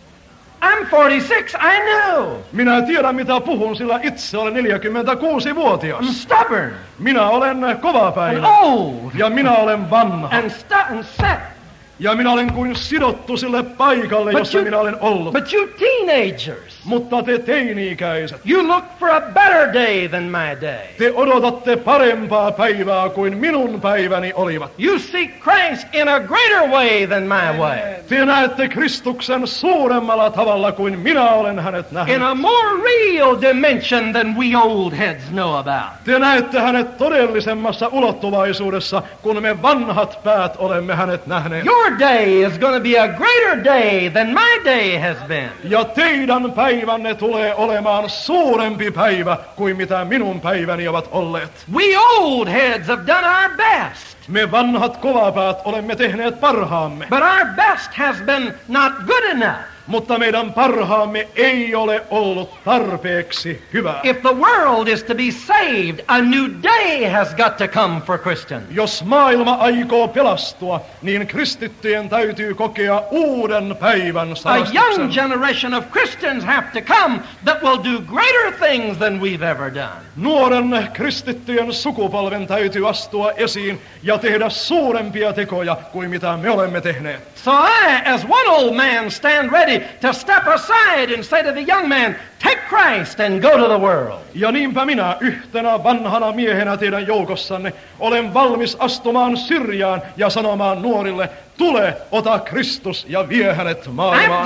I'm forty-six, I know. Minä tiedän mitä puhun, sillä itse olen I'm neljäkymmentäkuusi-vuotias. stubborn Minä olen and kovapäinen. old Ja minä olen vanha. and stu- and set. Ja minä olen kuin sidottu sille paikalle, But jossa you- minä olen ollut. But you teenagers, Mutta te teini-ikäiset, you look for a better day than my day. te odotatte parempaa päivää kuin minun päiväni olivat. You seek Christ in a greater way than my way. Te näette Kristuksen suuremmalla tavalla kuin minä olen hänet nähnyt. In a more real dimension than we old heads know about. Te näette hänet todellisemmassa ulottuvaisuudessa, kun me vanhat päät olemme hänet nähneet. Your day is going to be a greater day than my day has been. Ja teidän päivänne tulee olemaan suurempi päivä kuin mitä minun päiväni ovat olleet. We old heads have done our best, Me vanhat kovapäät olemme tehneet parhaamme, but our best has been not good enough. mutta meidän parhaamme ei ole ollut tarpeeksi hyvää. If the world is to be saved, a new day has got to come for Christians. Jos maailma aikoo pelastua, niin kristittyjen täytyy kokea uuden päivän A sarastuksen. young generation of Christians have to come that will do greater things than we've ever done. Nuoren kristittyjen sukupolven täytyy astua esiin ja tehdä suurempia tekoja kuin mitä me olemme tehneet. So I, as one old man, stand ready to step aside and say to the young man, take Christ and go to the world. Ja niinpä minä yhtenä vanhana miehenä teidän joukossanne olen valmis astumaan syrjään ja sanomaan nuorille, tule, ota Kristus ja vie hänet I've, maailmaan. de-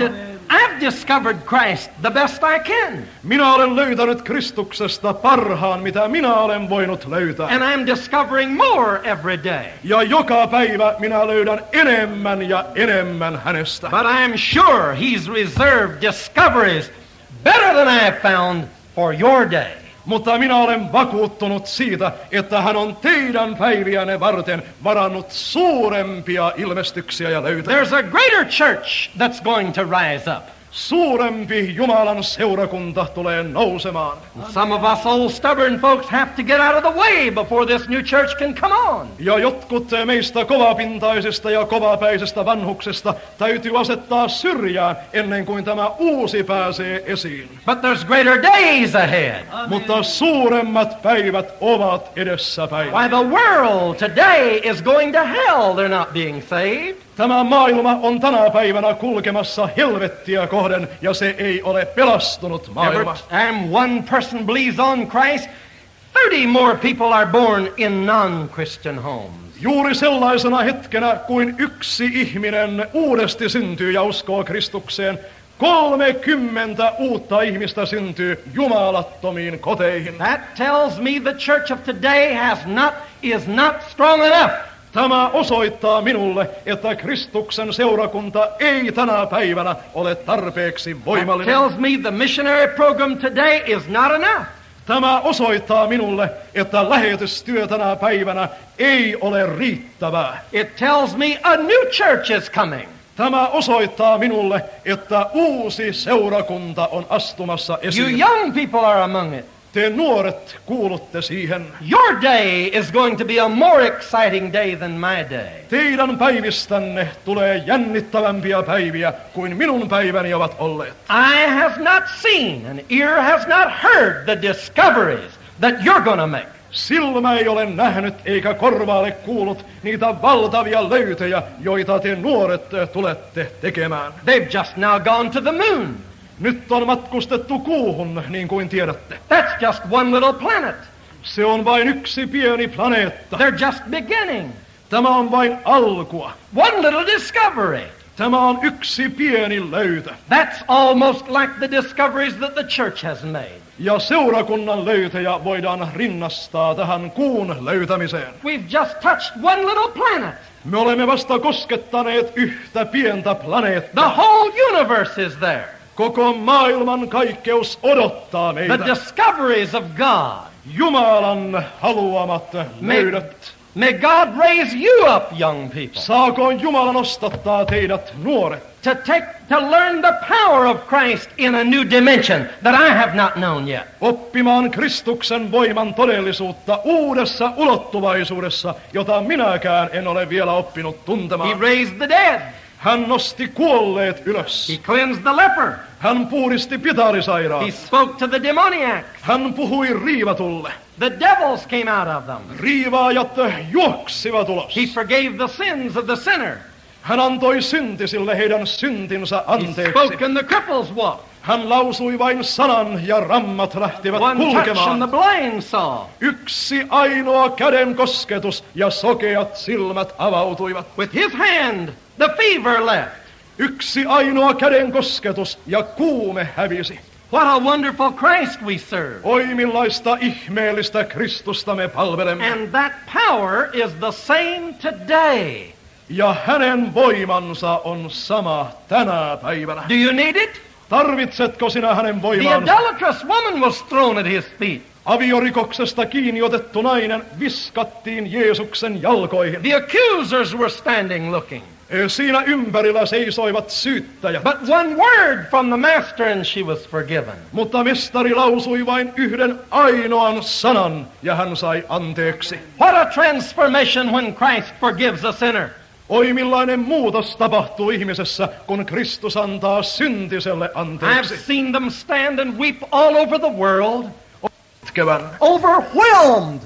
I've discovered Christ the best I can. Minä olen löytänyt Kristuksesta parhaan, mitä minä olen voinut löytää. And I'm discovering more every day. Ja joka päivä minä löydän enemmän ja enemmän hänestä. But I'm sure he's reserved discoveries better than I have found for your day. Mutta minä olen vakuuttunut siitä, että hän on teidän päiviänne varten varannut suurempia ilmestyksiä ja löytöjä. There's a greater church that's going to rise up. Suurempi Jumalan seurakunta tulee nousemaan. Some of us old stubborn folks have to get out of the way before this new church can come on. Ja jotkut meistä kovapintaisista ja kovapäisistä vanhuksista täytyy asettaa syrjään ennen kuin tämä uusi pääsee esiin. But there's greater days ahead. Mutta suuremmat päivät ovat edessäpäin. Why, the world today is going to hell. They're not being saved. Tämä maailma on tänä päivänä kulkemassa helvettiä kohden, ja se ei ole pelastunut maailma. Every time one person believes on Christ, thirty more people are born in non-Christian homes. Juuri sellaisena hetkenä, kuin yksi ihminen uudesti syntyy ja uskoo Kristukseen, kolmekymmentä uutta ihmistä syntyy jumalattomiin koteihin. That tells me the church of today has not, is not strong enough. Tämä osoittaa minulle, että Kristuksen seurakunta ei tänä päivänä ole tarpeeksi That voimallinen. tells me the missionary program today is not enough. Tämä osoittaa minulle, että lähetystyö tänä päivänä ei ole riittävää. It tells me a new church is coming. Tämä osoittaa minulle, että uusi seurakunta on astumassa You esiin. young people are among it. Te nuoret kuulutte siihen. Your day is going to be a more exciting day than my day. Teidän päivistänne tulee jännittävämpiä päiviä kuin minun päiväni ovat olleet. I have not seen, and ear has not heard the discoveries that you're going to make. Silmä ei ole nähnyt eikä korva ole kuullut niitä valtavia löytöjä, joita te nuoret tulette tekemään. They've just now gone to the moon. Nyt on matkustettu kuuhun, niin kuin tiedätte. That's just one little planet. Se on vain yksi pieni planeetta. They're just beginning. Tämä on vain alkua. One little discovery. Tämä on yksi pieni löytö. That's almost like the discoveries that the church has made. Ja seurakunnan löytöjä voidaan rinnastaa tähän kuun löytämiseen. We've just touched one little planet. Me olemme vasta koskettaneet yhtä pientä planeettaa. The whole universe is there. Koko maailman kaikkeus odottaa meitä. The discoveries of God. Jumalan haluamat löydöt. May God raise you up, young people, Saakoon Jumala nostattaa teidät nuoret. to take to learn the power of Christ in a new dimension that I have not known yet. Oppimaan Kristuksen voiman todellisuutta uudessa ulottuvaisuudessa, jota minäkään en ole vielä oppinut He tuntemaan. raised the dead. Hän nosti kuolleet ylös. He cleansed the leper. Hän puhdisti pitarisairaat. He spoke to the demoniac. Hän puhui riivatulle. The devils came out of them. Riivaajat juoksivat ulos. He forgave the sins of the sinner. Hän antoi syntisille heidän syntinsä He anteeksi. spoke and the cripples walked. Hän lausui vain sanan ja rammat lähtivät One touch and the kulkemaan. blind saw. Yksi ainoa käden kosketus ja sokeat silmät avautuivat. With his hand, the fever left. Yksi ainoa käden kosketus ja kuume hävisi. What a wonderful Christ we serve. Oi millaista ihmeellistä Kristusta me palvelemme. And that power is the same today. Ja hänen voimansa on sama tänä päivänä. Do you need it? Tarvitsetko sinä hänen The voimaansa? idolatrous woman was thrown at his feet. Aviorikoksesta kiinni otettu nainen viskattiin Jeesuksen jalkoihin. The accusers were standing looking. Siinä ympärillä seisoivat syyttäjät. But one word from the master and she was forgiven. Mutta mestari lausui vain yhden ainoan sanan ja hän sai anteeksi. What a transformation when Christ forgives a sinner. Oi millainen muutos tapahtuu ihmisessä, kun Kristus antaa syntiselle I've anteeksi. seen them stand and weep all over the world, Itkevän. overwhelmed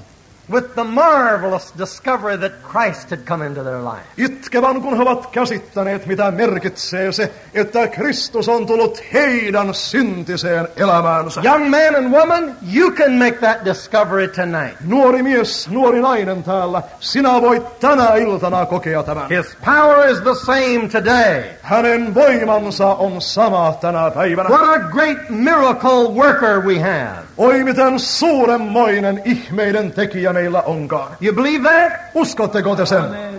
with the marvelous discovery that Christ had come into their life. Itkevän, kun he ovat käsittäneet, mitä merkitsee se, että Kristus on tullut heidän syntiseen elämäänsä. Young man and woman, you can make that discovery tonight. Nuori mies, nuori nainen täällä, sinä voit tänä iltana kokea tämän. His power is the same today. Hänen voimansa on sama tänä päivänä. What a great miracle worker we have. Oi, miten suuremmoinen ihmeiden tekijä meillä onkaan. You believe that? Uskotteko te sen?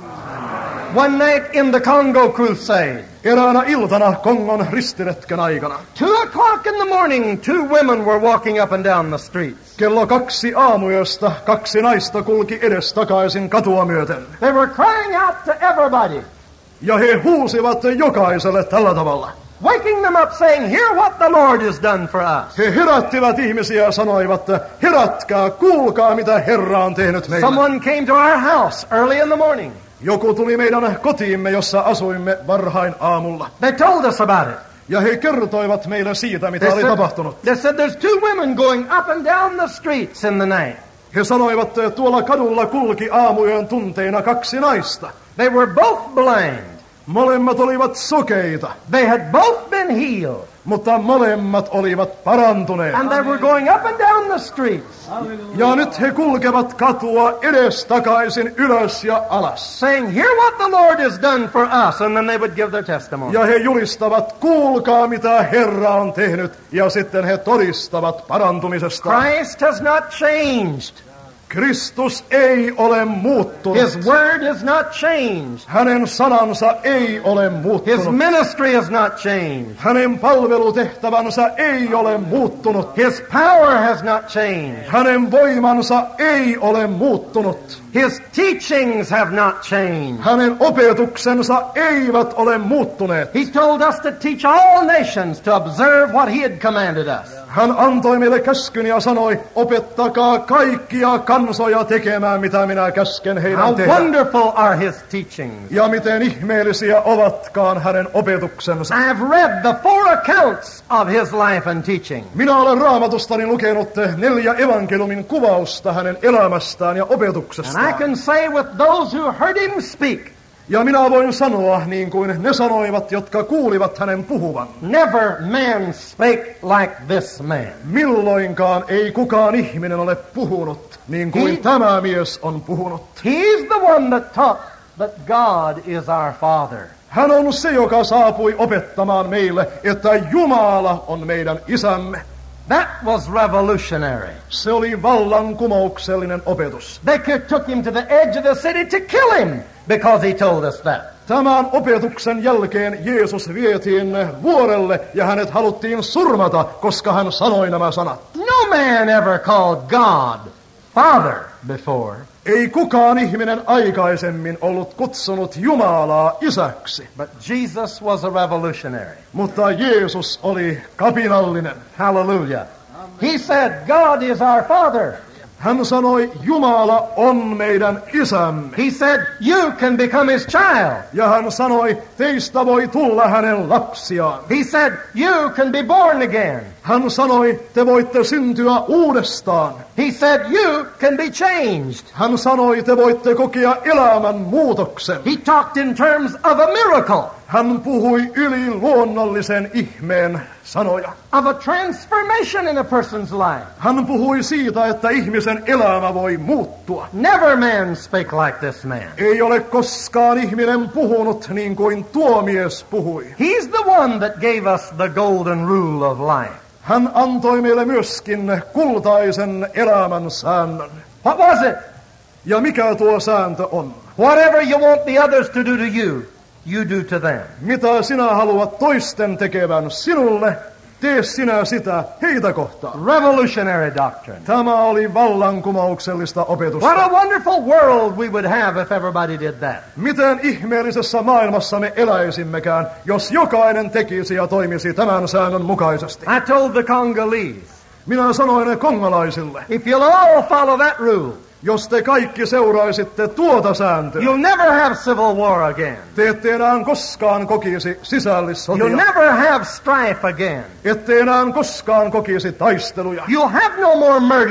One night in the Congo crusade, Eräänä iltana Kongon ristiretken aikana. two o'clock in the morning, two women were walking up and down the streets. Kello kaksi aamuyöstä kaksi naista kulki edestakaisin katua myöten. They were crying out to everybody, Ja he huusivat jokaiselle tällä tavalla. waking them up, saying, "Hear what the Lord has done for us." He herättivät ihmisiä ja sanoivat, herätkää, kuulkaa mitä Herra on tehnyt meille. Someone came to our house early in the morning. Joku tuli meidän kotiimme, jossa asuimme varhain aamulla. They told us about it. Ja he kertoivat meille siitä, mitä They oli said, tapahtunut. they said there's two women going up and down the streets in the night. He sanoivat, että tuolla kadulla kulki aamuyön tunteina kaksi naista. They were both blind. Molemmat olivat sokeita, They had both been healed. mutta molemmat olivat parantuneet. And they were going up and down the streets, Ja nyt he kulkevat katua edestakaisin ylös ja alas. saying, "Hear what the Lord has done for us." And then they would give their testimony. Ja he julistavat, kuulkaa mitä Herra on tehnyt. Ja sitten he todistavat parantumisesta. Christ has not changed. Kristus ei ole muuttunut. His word has not changed. Hänen sanansa ei ole His muuttunut. ministry has not changed. Hänen palvelutehtävänsä ei ole muuttunut. His power has not changed. Hänen voimansa ei ole muuttunut. His teachings have not changed. Hänen opetuksensa eivät ole muuttuneet. He told us to teach all nations to observe what he had commanded us. Hän antoi meille käskyn ja sanoi, opettakaa kaikkia kansoja tekemään, mitä minä käsken heidän How tehdä. wonderful are his teachings. Ja miten ihmeellisiä ovatkaan hänen opetuksensa. I have read the four accounts of his life and teaching. Minä olen Raamatustani lukenut neljä evankeliumin kuvausta hänen elämästään ja And I opetuksestaan. can say with those who heard him speak, Ja minä voin sanoa, niin kuin ne sanoivat, jotka kuulivat hänen puhuvan. never man spake like this man. Milloinkaan ei kukaan ihminen ole puhunut, niin kuin He- tämä mies on puhunut. He's the one that taught that God is our Father. Hän on se, joka saapui opettamaan meille, että Jumala on meidän isämme. That was revolutionary. Se oli vallankumouksellinen opetus. They could took him to the edge of the city to kill him because he told us that. Tämän opetuksen jälkeen Jeesus vietiin vuorelle ja hänet haluttiin surmata, koska hän sanoi nämä sanat. No man ever called God Father before, Ei kukaan ihminen aikaisemmin ollut kutsunut Jumalaa isäksi, but Jesus was a revolutionary. mutta Jeesus oli kapinallinen. Hallelujah. He said, God is our Father. Hän sanoi, Jumala on meidän isämme. He said, you can become his child. Ja hän sanoi, teistä voi tulla hänen lapsiaan. He said, you can be born again. Hän sanoi, te voitte syntyä uudestaan. He said, you can be changed. Hän sanoi, te voitte kokea elämän muutoksen. He talked in terms of a miracle, Hän puhui yli luonnollisen ihmeen sanoja. of a transformation in a person's life. Hän puhui siitä, että ihmisen elämä voi muuttua. Never man spake like this man. Ei ole koskaan ihminen puhunut niin kuin tuo mies puhui. He's the one that gave us the golden rule of life. Hän antoi meille myöskin kultaisen elämän säännön. What was it? Ja mikä tuo sääntö on? Whatever you want the others to do to you, you do to them. Mitä sinä haluat toisten tekevän sinulle, tee sinä sitä heitä kohtaan. Revolutionary doctrine. Tämä oli vallankumouksellista opetusta. What a wonderful world we would have if everybody did that. Miten ihmeellisessä maailmassa me eläisimmekään, jos jokainen tekisi ja toimisi tämän säännön mukaisesti. I told the Congolese, Minä sanoin kongolaisille, if you'll all follow that rule, jos te kaikki seuraisitte tuota sääntöä, you'll never have civil war again. te ette enää koskaan kokisi sisällissotia. You'll never have strife again. Ette enää koskaan kokisi taisteluja. You'll have no more murder.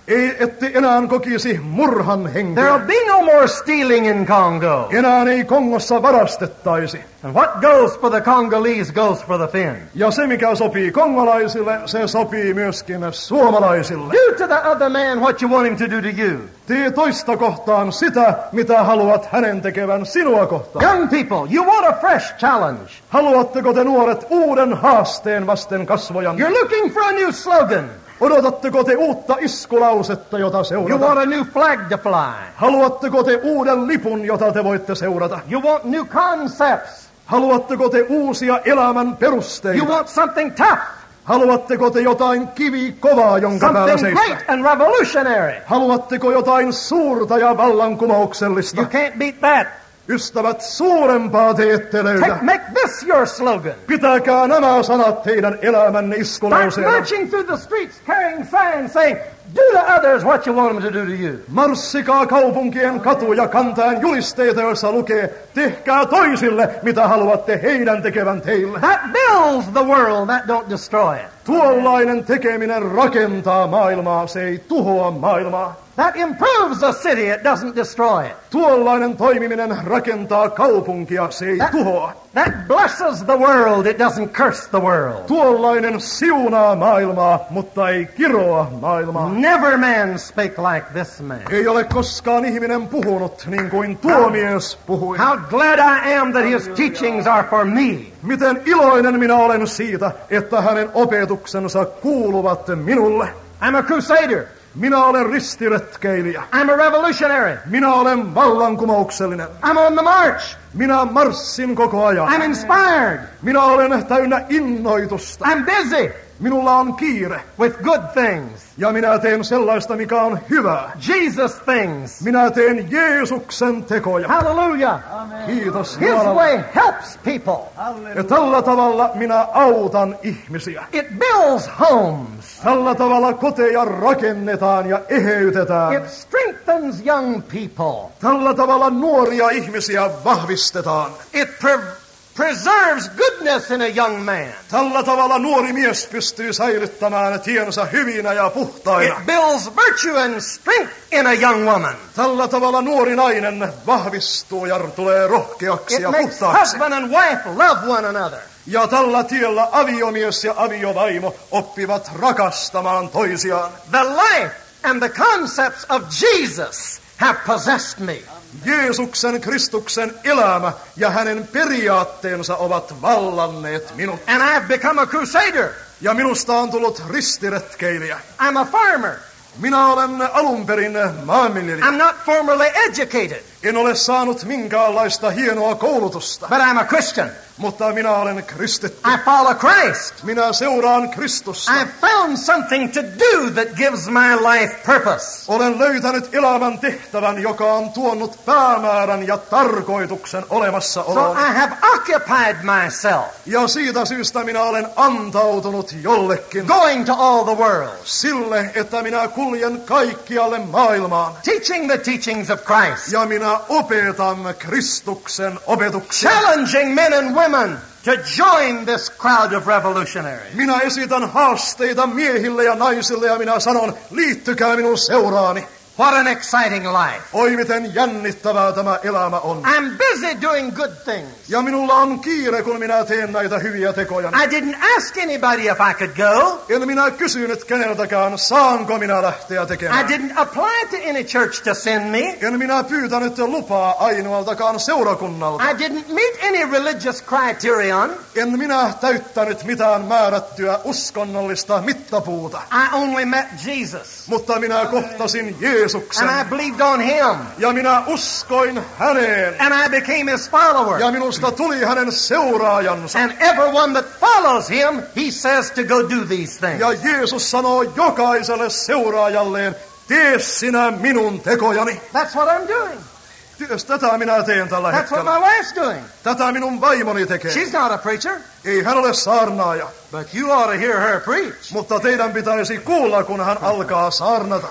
Ei, ette enää kokisi murhan henkeä. There'll be no more stealing in Congo. Enää ei Kongossa varastettaisi. And what goes for the Congolese goes for the Finns. Ja se, mikä sopii kongolaisille, se sopii myöskin suomalaisille. Do to the other man what you want him to do to you. Tee toista kohtaan sitä, mitä haluat hänen tekevän sinua kohtaan. Young people, you want a fresh challenge. Haluatteko te nuoret uuden haasteen vasten kasvojan? You're looking for a new slogan. Odotatteko te uutta iskulausetta, jota You seurata? want a new flag to fly. Haluatteko te uuden lipun, jota te voitte seurata? You want new concepts. Haluatteko te uusia elämän perusteita? You want something tough. Haluatteko te jotain kivikovaa, jonka päällä Something seistä? great and revolutionary. Haluatteko jotain suurta ja vallankumouksellista? You can't beat that. Ystävät, suurempaa te ette löydä. Take, make this your slogan. Pitäkää nämä sanat teidän elämänne Start iskulauseena. marching through the streets carrying signs saying, do to others what you want them to do to you. Marssikaa kaupunkien katuja kantaen julisteita, joissa lukee, tehkää toisille, mitä haluatte heidän tekevän teille. That builds the world, that don't destroy it. Tuollainen tekeminen rakentaa maailmaa, se ei tuhoa maailmaa. That improves a city, it doesn't destroy it. Tuollainen toimiminen rakentaa kaupunkia, se ei That, tuhoa. that blesses the world, it doesn't curse the world. Tuollainen siunaa maailmaa, mutta ei kiroa maailmaa. Never man spake like this man. Ei ole koskaan ihminen puhunut niin kuin tuo mies puhui. How glad I am that his teachings are for me. Miten iloinen minä olen siitä, että hänen opetuksensa kuuluvat minulle. I'm a crusader. Minä olen ristiretkeilijä. I'm a revolutionary. Minä olen vallankumouksellinen. I'm on the march. Minä marssin koko ajan. I'm inspired. Minä olen täynnä innoitusta. I'm busy Minulla on kiire. with good things. Ja minä teen sellaista, mikä on hyvää. Jesus things. Minä teen Jeesuksen tekoja. Hallelujah. Kiitos His Jumalalle. way helps people. Ja tällä tavalla minä autan ihmisiä. It builds homes. Tällä tavalla koteja rakennetaan ja eheytetään. It strengthens young people. Tällä tavalla nuoria ihmisiä vahvistetaan. It pre- preserves goodness in a young man. Tällä tavalla nuori mies pystyy säilyttämään tiensä hyvinä ja puhtaina. It builds virtue and strength in a young woman. Tällä tavalla nuori nainen vahvistuu ja tulee rohkeaksi It ja makes puhtaaksi. husband and wife love one another. Ja tällä tiellä aviomies ja aviovaimo oppivat rakastamaan toisiaan. The life and the concepts of Jesus have possessed me. Jeesuksen Kristuksen elämä ja hänen periaatteensa ovat vallanneet minut. And I've become a crusader. Ja minusta on tullut ristiretkeilijä. I'm a farmer. Minä olen alun perin maanviljelijä. I'm not formally educated, En ole saanut minkäänlaista hienoa koulutusta, but I'm a Christian. mutta minä olen kristitty. I follow Christ. Minä seuraan Kristusta. I've found something to do that gives my life purpose. Olen löytänyt elämän tehtävän, joka on tuonut päämäärän ja tarkoituksen So olemassaoloon. I have occupied myself Ja siitä syystä minä olen antautunut jollekin. going to all the world, Sille, että minä kuljen kaikkialle maailmaan. teaching the teachings of Christ, Ja minä opetan Kristuksen opetuksia. challenging men and women to join this crowd of revolutionaries. Minä esitän haasteita miehille ja naisille ja minä sanon, liittykää minun seuraani. What an exciting life. Oi miten jännittävää tämä elämä on. I'm busy doing good things. Ja minulla on kiire, kun minä teen näitä hyviä tekoja. I didn't ask anybody if I could go. En minä kysynyt keneltäkään, saanko minä lähteä I tekemään. didn't apply to any church to send me. En minä pyytänyt lupaa ainoaltakaan seurakunnalta. I didn't meet any religious criterion. En minä täyttänyt mitään määrättyä uskonnollista mittapuuta. I only met Jesus. Mutta minä kohtasin And Jeesuksen. I believed on him. Ja minä uskoin häneen. And I became his follower. Ja minusta tuli hänen seuraajansa. And everyone that follows him, he says to go do these things. Ja Jeesus sanoo jokaiselle seuraajalleen, tee sinä minun tekojani. That's what I'm doing. Ties, tätä minä teen tällä That's what hetkellä. my wife's doing. Tätä minun vaimoni tekee. She's not a preacher, Ei hän ole saarnaaja. but you ought to hear her preach. Mutta teidän pitäisi kuulla, kun hän alkaa saarnata.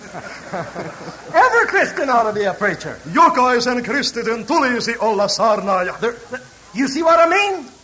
Every Christian ought to be a preacher. Jokaisen kristityn tulisi olla saarnaaja. There- th- you see what I mean?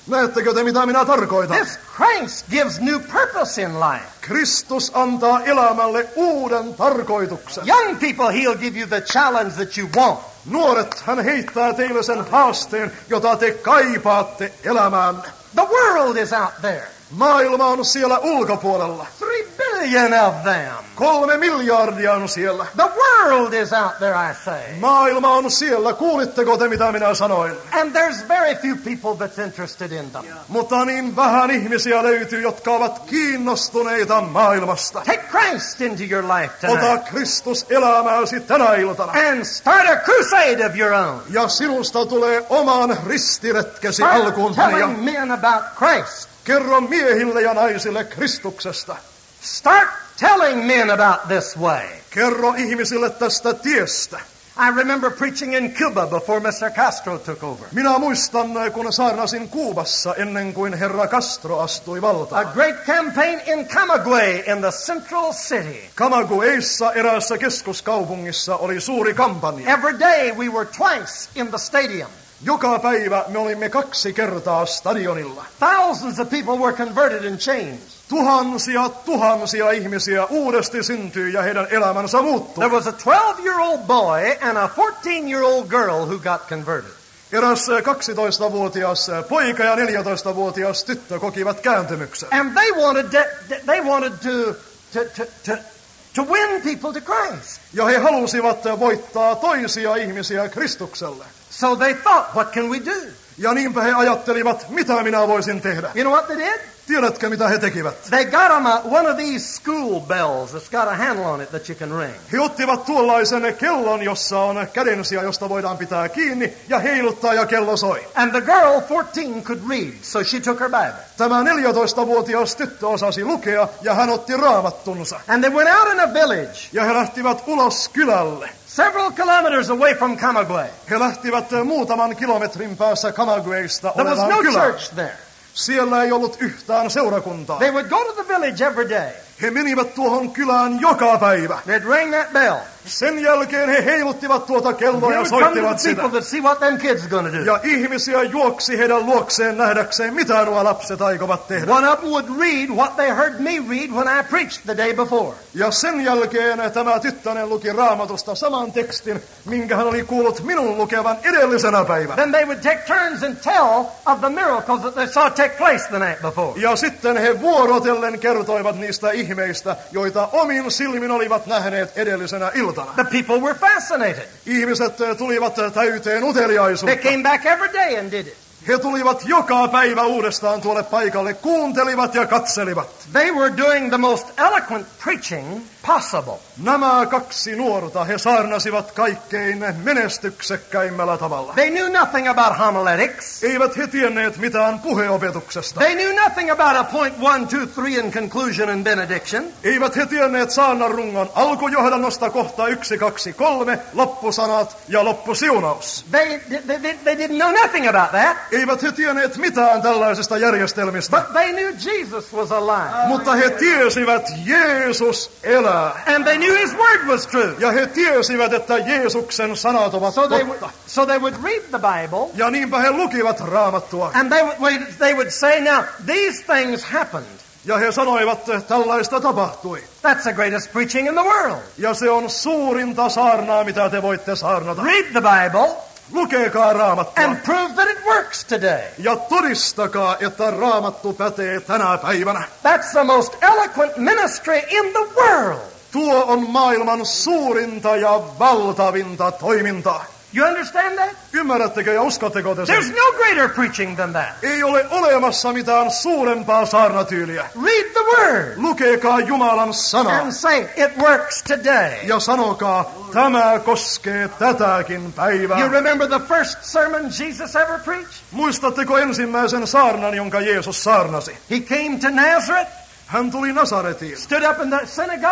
Näettekö te, mitä minä tarkoitan? This Christ gives new purpose in life. Kristus antaa elämälle uuden tarkoituksen. Young people, he'll give you the challenge that you want. Nuoret, hän heittää teille sen haasteen, jota te kaipaatte elämäänne. The world is out there. Maailma on siellä ulkopuolella. Three billion of them. Kolme miljardia on siellä. The world is out there, I say. Maailma on siellä. Kuulitteko te, mitä minä sanoin? And there's very few people that's interested in them. Mutta niin vähän ihmisiä löytyy, jotka ovat kiinnostuneita maailmasta. Take Christ into your life Ota tonight. Kristus elämääsi tänä iltana. And start a crusade of your own. Ja sinusta tulee oman ristiretkesi Start alkuun panija. telling men about Christ. Kerro miehille ja naisille Kristuksesta. Start telling men about this way. Kerro ihmisille tästä tiestä. I remember preaching in Cuba before Mister Castro took over. Minä muistan, kun saarnasin Kuubassa ennen kuin herra Castro astui A valtaan. great campaign in Camagüey in the central city. Camagüeyssä eräässä keskuskaupungissa oli suuri kampanja. Every day we were twice in the stadium. Joka päivä me olimme kaksi kertaa stadionilla. Thousands of people were converted and changed. Tuhansia, tuhansia ihmisiä uudesti syntyi ja heidän elämänsä muuttui. There was a twelve-year-old boy and a fourteen-year-old girl who got converted. Eräs kaksitoistavuotias poika ja neljätoistavuotias tyttö kokivat kääntymyksen. And they wanted to, they wanted to, to, to, to, to win people to Christ. Ja he halusivat voittaa toisia ihmisiä Kristukselle. So they thought, what can we do? Ja niinpä he ajattelivat, mitä minä voisin tehdä. You know what they did? Tiedätkö, mitä he tekivät? They got them a, one of these school bells that's got a handle on it that you can ring. He ottivat tuollaisen kellon, jossa on kädensiä, josta voidaan pitää kiinni, ja heiluttaa, ja kello soi. And the girl, fourteen, could read, so she took her Bible. Tämä neljätoistavuotias tyttö osasi lukea, ja hän otti raamattunsa. And they went out in a village, Ja he lähtivät ulos kylälle. several kilometers away from Camagüey. He lähtivät muutaman kilometrin päässä Camagüeystä There was olevaan no kylään. church there. Siellä ei ollut yhtään seurakuntaa. They would go to the village every day. He menivät tuohon kylään joka päivä. They'd ring that bell. Sen jälkeen he heiluttivat tuota kelloa They ja would come to soittivat the sitä. people to see what them kids going to do. Ja ihmisiä juoksi heidän luokseen nähdäkseen, mitä nuo lapset aikovat tehdä. One of them would read what they heard me read when I preached the day before. Ja sen jälkeen tämä tyttönen luki raamatusta saman tekstin, minkä hän oli kuullut minun lukevan edellisenä päivänä. Then they would take turns and tell of the miracles that they saw take place the night before. Ja sitten he vuorotellen kertoivat niistä ihmeistä, joita omin silmin olivat nähneet edellisenä iltana. The people were fascinated. Ihmiset tulivat täyteen They uteliaisuutta. came back every day and did it. He tulivat joka päivä uudestaan tuolle paikalle, kuuntelivat ja katselivat. They were doing the most eloquent preaching possible. Nämä kaksi nuorta, he saarnasivat kaikkein menestyksekkäimmällä tavalla. They knew nothing about homiletics. Eivät he tienneet mitään puheopetuksesta. They knew nothing about a point one, two, three in conclusion and benediction. Eivät he tienneet saarnarungon alkujohdannosta kohta yksi, kaksi, kolme, loppusanat ja loppusiunaus. They, they, they, they didn't know nothing about that. Eivät he tienneet mitään tällaisista järjestelmistä, But they knew Jesus was alive. mutta he tiesivät Jeesus elää. And they knew his word was true. Ja he tiesivät, että Jeesuksen sanat ovat So they, would, totta. so they would read the Bible. Ja niinpä he lukivat raamattua. And they would, they would say, now, these things happened. Ja he sanoivat, että tällaista tapahtui. That's the greatest preaching in the world. Ja se on suurinta saarnaa, mitä te voitte saarnata. Read the Bible Lukekaa raamattua. and prove that it works today. Ja todistakaa, että raamattu pätee tänä päivänä. That's the most eloquent ministry in the world. Tuo on maailman suurinta ja valtavinta toimintaa. You understand that? Ymmärrättekö ja uskotteko te There's sen? no greater preaching than that. Ei ole olemassa mitään suurempaa saarnatyyliä. Read the word Lukekaa Jumalan sanaa and say, it works today. ja sanokaa, tämä koskee tätäkin päivää. You remember the first sermon Jesus ever preached? Muistatteko ensimmäisen saarnan, jonka Jeesus saarnasi? He came to Nazareth, Hän tuli Nasaretiin. stood up in the synagogue,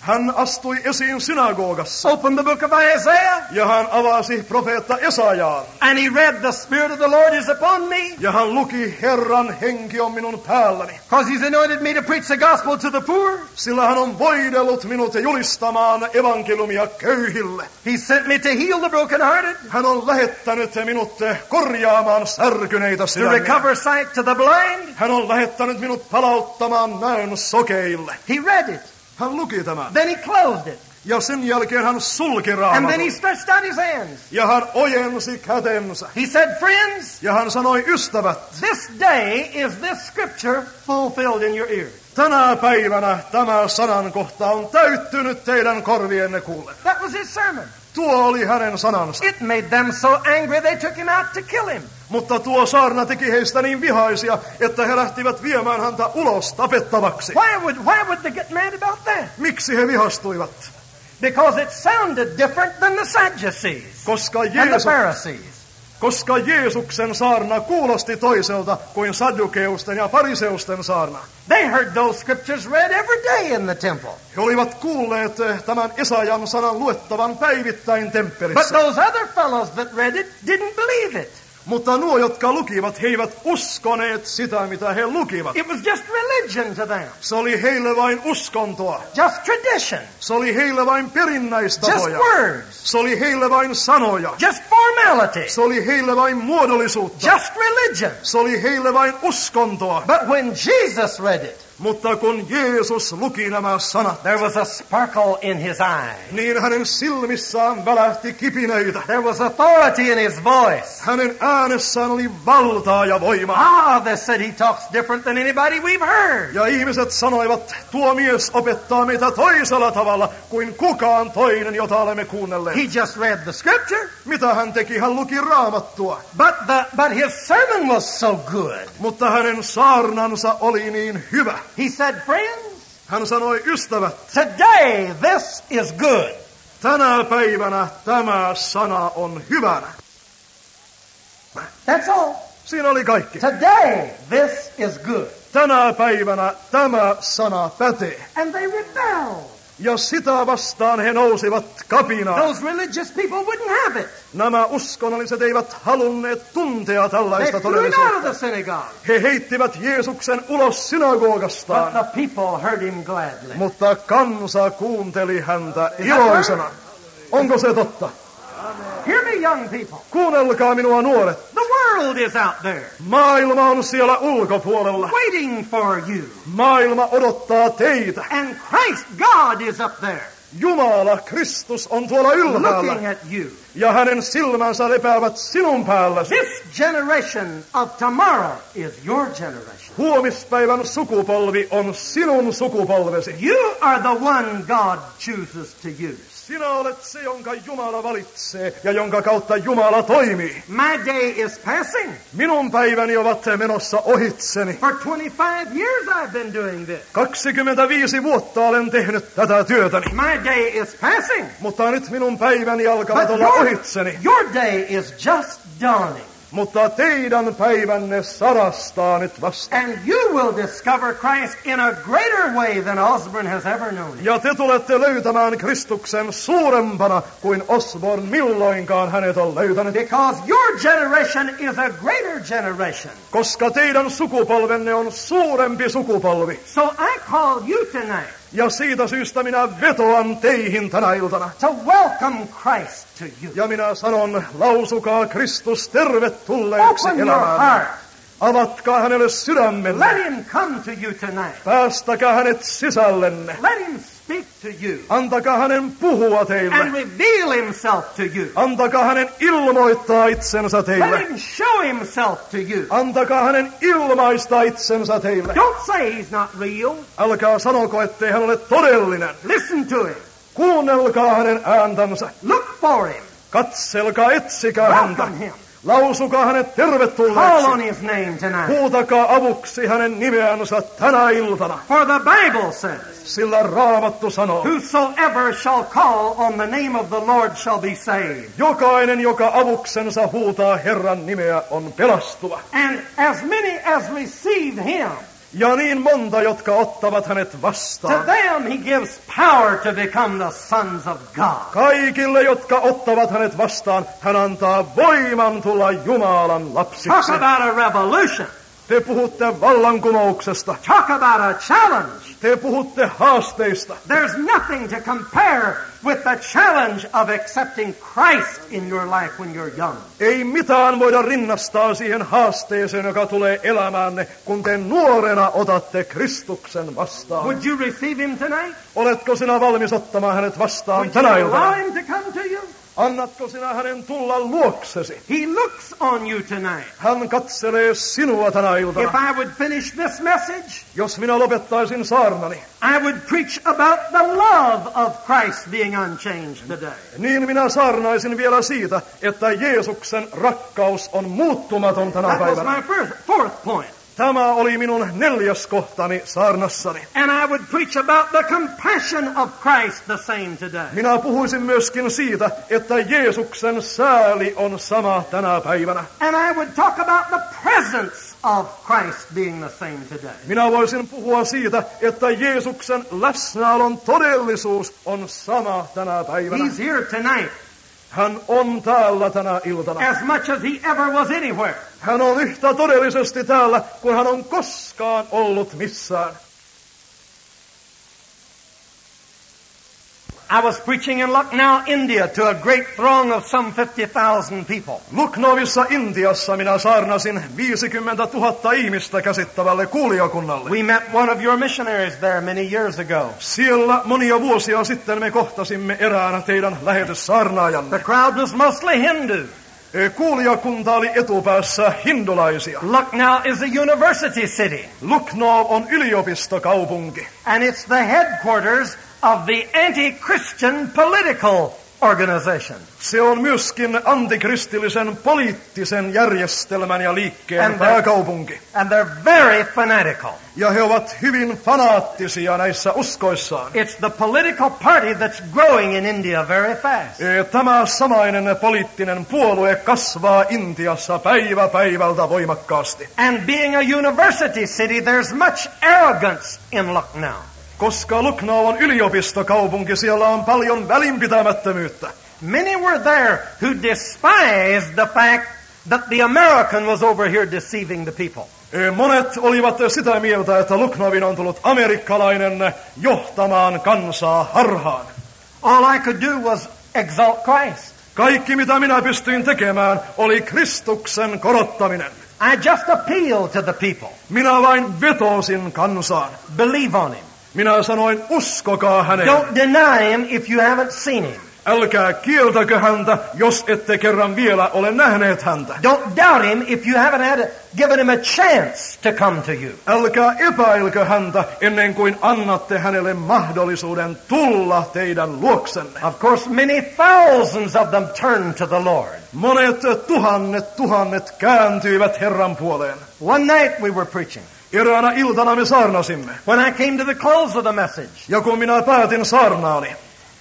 Hän astui esiin synagogassa opened the book of Isaiah, ja hän avasi profeetta Esajaan. and he read, "The Spirit of the Lord is upon me, Ja hän luki, Herran henki on minun päälläni, because he's anointed me to preach the gospel to the poor. sillä hän on voidellut minut julistamaan evankeliumia köyhille. He sent me to heal the brokenhearted, Hän on lähettänyt minut korjaamaan särkyneitä to sydämiä. recover sight to the blind." Hän on lähettänyt minut palauttamaan näön sokeille. He read it. Hän luki tämän. Then he closed it. Ja sen jälkeen hän sulki And then he Raamatun. stretched out his hands. Ja hän ojensi kätensä. He said, "Friends, Ja hän sanoi, ystävät, this day is this scripture fulfilled in your ears." tänä päivänä tämä sanankohta on täyttynyt teidän korvienne kuulle. That was his sermon. Tuo oli hänen sanansa. It made them so angry they took him out to kill him. Mutta tuo saarna teki heistä niin vihaisia, että he lähtivät viemään häntä ulos tapettavaksi. Why would, why would they get mad about that? Miksi he vihastuivat? Because it sounded different than the Sadducees Koska, and the Jeesus, Pharisees. koska Jeesuksen saarna kuulosti toiselta kuin saddukeusten ja fariseusten saarna. They heard those scriptures read every day in the temple. He olivat kuulleet eh, tämän Esajan sanan luettavan päivittäin But temppelissä. those other fellows that read it didn't believe it. Mutta nuo, jotka lukivat, he eivät uskoneet sitä, mitä he lukivat. It was just religion to them. Se oli heille vain uskontoa. Just tradition. Se oli heille vain Just perinnäistapoja. words. Se oli heille vain sanoja. Just formality. Se oli heille vain muodollisuutta. Just religion. Se oli heille vain uskontoa. But when Jesus read it, Mutta kun Jeesus luki nämä sanat, there was a sparkle in his eye. niin hänen silmissään välähti kipinöitä. There was authority in his voice. Hänen äänessään oli valtaa ja voimaa. Ah, they said he talks different than anybody we've heard. Ja ihmiset sanoivat, tuo mies opettaa meitä toisella tavalla kuin kukaan toinen, jota olemme kuunnelleet. He just read the scripture, Mitä hän teki? Hän luki Raamattua. but the but his sermon was so good. Mutta hänen saarnansa oli niin hyvä. He said, "Friends, Hän sanoi, ystävät, today this is good." tänä päivänä tämä sana on hyvänä. That's all. Siinä oli kaikki. Today this is good. Tänä päivänä tämä sana pätee. And they rebelled. Ja sitä vastaan he nousivat kapinaan. Those religious people wouldn't have it. Nämä uskonnolliset eivät halunneet tuntea They tällaista threw him out of the todellisuutta. synagogue. He heittivät Jeesuksen ulos But synagogastaan, the people heard him gladly. mutta kansa kuunteli häntä iloisena. Onko se totta? Hear me, young people. Kuunnelkaa minua, nuoret. The world is out there Maailma on siellä ulkopuolella. waiting for you. Maailma odottaa teitä. And Christ, God, is up there Jumala, Kristus on tuolla looking ylhäällä. at you. Ja hänen silmänsä lepäävät sinun päälläsi. This generation of tomorrow is your generation. Huomispäivän sukupolvi on sinun sukupolvesi. You are the one God chooses to use. Sinä olet se, jonka Jumala valitsee ja jonka kautta Jumala toimii. My day is passing. Minun päiväni ovat menossa ohitseni. For twenty-five years I've been doing this. kaksikymmentäviisi vuotta olen tehnyt tätä työtäni. My day is passing. Mutta nyt minun päiväni alkavat But olla your, ohitseni. your day is just dawning. Mutta teidän päivänne sarastaa nyt vasta. And you will discover Christ in a greater way than Osborne has ever known him. Ja te tulette löytämään Kristuksen suurempana kuin Osborne milloinkaan hänet on löytänyt. Because your generation is a greater generation. Koska teidän sukupolvenne on suurempi sukupolvi. So I call you tonight Ja siitä syystä minä vetoan teihin tänä iltana. to welcome Christ to you. Ja minä sanon, lausukaa Kristus tervetulleeksi Open your elämään. heart. Avatkaa hänelle sydämenne. Let him come to you tonight. Päästäkää hänet sisällenne. Let him speak to you Antakaa hänen puhua teille. and reveal himself to you. Antakaa hänen ilmoittaa itsensä Let teille. him show himself to you. Antakaa hänen ilmaista itsensä teille. Don't say he's not real. Älkää sanoko, ettei hän ole todellinen. Listen to him. Kuunnelkaa hänen ääntänsä. Look for him. Katselkaa, etsikää häntä. Welcome him. Lausukaa hänet Call on tervetulleeksi. his name tonight. Huutakaa avuksi hänen nimeänsä tänä iltana. For the Bible says, Sillä Raamattu sanoo, whosoever shall call on the name of the Lord shall be saved. jokainen, joka avuksensa huutaa Herran nimeä, on pelastuva. And as many as receive him, Ja niin monta, jotka ottavat hänet To vastaan. them he gives power to become the sons of God. Kaikille, jotka ottavat hänet vastaan, hän antaa voiman tulla Jumalan lapsiksi. Talk about a revolution. Te puhutte vallankumouksesta. Talk about a challenge. Te puhutte haasteista. There's nothing to compare with the challenge of accepting Christ in your life when you're young. Ei mitään voida rinnastaa siihen haasteeseen, joka tulee elämäänne, kun te nuorena otatte Kristuksen vastaan. Would you receive him tonight? Oletko sinä valmis ottamaan hänet vastaan Would you tänä allow iltana? him to come to you? Annatko sinä hänen tulla luoksesi? He looks on you tonight. Hän katselee sinua tänä If iltana. I would finish this message, Jos minä lopettaisin saarnani, I would preach about the love of Christ being unchanged today. niin minä saarnaisin vielä siitä, että Jeesuksen rakkaus on muuttumaton tänä That was päivänä. my first, fourth point. Tämä oli minun neljäs kohtani saarnassani. And I would preach about the compassion of Christ the same today. Minä puhuisin myöskin siitä, että Jeesuksen sääli on sama tänä päivänä. And I would talk about the presence of Christ being the same today. Minä voisin puhua siitä, että Jeesuksen läsnäolon todellisuus on sama tänä päivänä. He's here tonight Hän on täällä tänä iltana. as much as he ever was anywhere. Hän on yhtä todellisesti täällä, kuin hän on koskaan ollut missään. I was preaching in Lucknow, India, to a great throng of some fifty thousand people. Lucknowissa Intiassa minä saarnasin viisikymmentätuhatta ihmistä käsittävälle kuulijakunnalle. We met one of your missionaries there many years ago. Siellä monia vuosia sitten me kohtasimme eräänä teidän lähetyssaarnaajanne. The crowd was mostly Hindu. Kuulijakunta oli etupäässä hindulaisia. Lucknow is a university city, Lucknow on yliopistokaupunki. and it's the headquarters of the anti-Christian political organization. Se on myöskin antikristillisen poliittisen järjestelmän ja liikkeen And they're- pääkaupunki. And they're very fanatical. Ja he ovat hyvin fanaattisia näissä uskoissaan. It's the political party that's growing in India very fast. E, Tämä samainen poliittinen puolue kasvaa Intiassa päivä päivältä voimakkaasti. And being a university city, there's much arrogance in Lucknow. Koska Lucknow on yliopistokaupunki, siellä on paljon välinpitämättömyyttä. Many were there who despised the fact that the American was over here deceiving the people. E, Monet olivat sitä mieltä, että Lucknowin on tullut amerikkalainen johtamaan kansaa harhaan. All I could do was exalt Christ. Kaikki mitä minä pystyin tekemään oli Kristuksen korottaminen. I just appealed to the people. Minä vain vetosin kansaan. Believe on him. Minä sanoin, uskokaa häneen. Don't deny him if you haven't seen him. Älkää kieltäkö häntä, jos ette kerran vielä ole nähneet häntä. Don't doubt him if you haven't had a, given him a chance to come to you. Älkää epäilkö häntä ennen kuin annatte hänelle mahdollisuuden tulla teidän luoksenne. Of course, many thousands of them turned to the Lord. Monet tuhannet tuhannet kääntyivät Herran puoleen. One night we were preaching. Eräänä iltana me saarnasimme. When I came to the close of the message, Ja kun minä päätin saarnaani,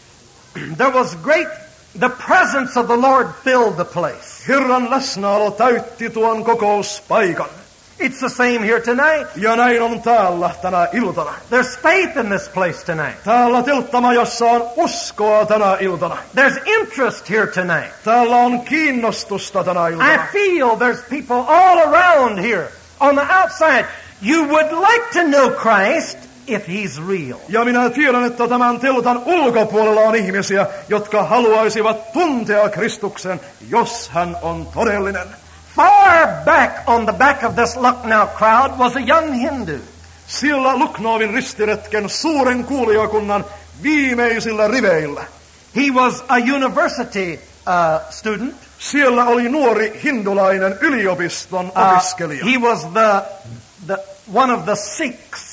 there was great, the presence of the Lord filled the place. Herran läsnäolo täytti tuon kokouspaikan. It's the same here tonight. Ja näin on täällä tänä iltana. There's faith in this place tonight. Täällä telttamajassa on uskoa tänä iltana. There's interest here tonight. Täällä on kiinnostusta tänä I iltana. feel there's people all around here on the outside. You would like to know Christ if he's real. Ja minä tiedän, että tämän teltan ulkopuolella on ihmisiä, jotka haluaisivat tuntea Kristuksen, jos hän on todellinen. Far back on the back of this Lucknow crowd was a young Hindu. Siellä Lucknowin ristiretken suuren kuulijakunnan viimeisillä riveillä. He was a university uh, student. Siellä oli nuori hindulainen yliopiston Uh, opiskelija. he was the, the one of the Sikhs.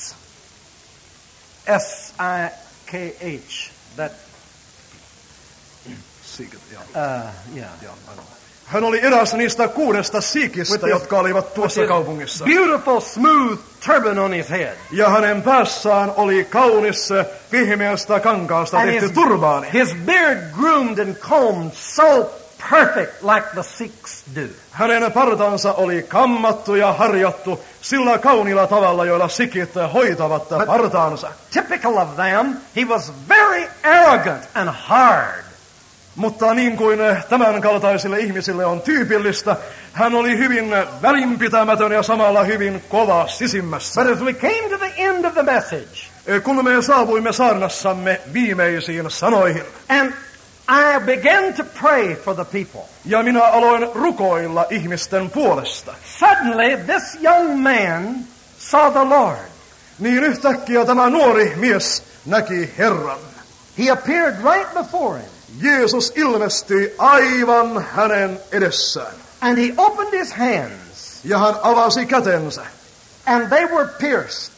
S I K H. That, uh, yeah. Hän oli eräs niistä kuudesta With siikistä, his- jotka olivat tuossa with his kaupungissa. beautiful, smooth turban on his head. Ja hänen päässään oli kaunis pehmeästä kankaasta And tehty his, turbaani. his beard groomed and combed so perfect like the Sikhs do. Hänen partansa oli kammattu ja harjattu sillä kauniilla tavalla, joilla sikit hoitavat partaansa. Typical of them, he was very arrogant and hard. Mutta niin kuin tämän kaltaisille ihmisille on tyypillistä, hän oli hyvin välinpitämätön ja samalla hyvin kova sisimmässä. But as we came to the end of the message, kun me saavuimme saarnassamme viimeisiin sanoihin, and I began to pray for the people, ja minä aloin rukoilla ihmisten puolesta, suddenly this young man saw the Lord. Niin yhtäkkiä tämä nuori mies näki Herran. He appeared right before him. Jeesus ilmestyi aivan hänen edessään. And he opened his hands. Ja hän avasi kätensä. And they were pierced.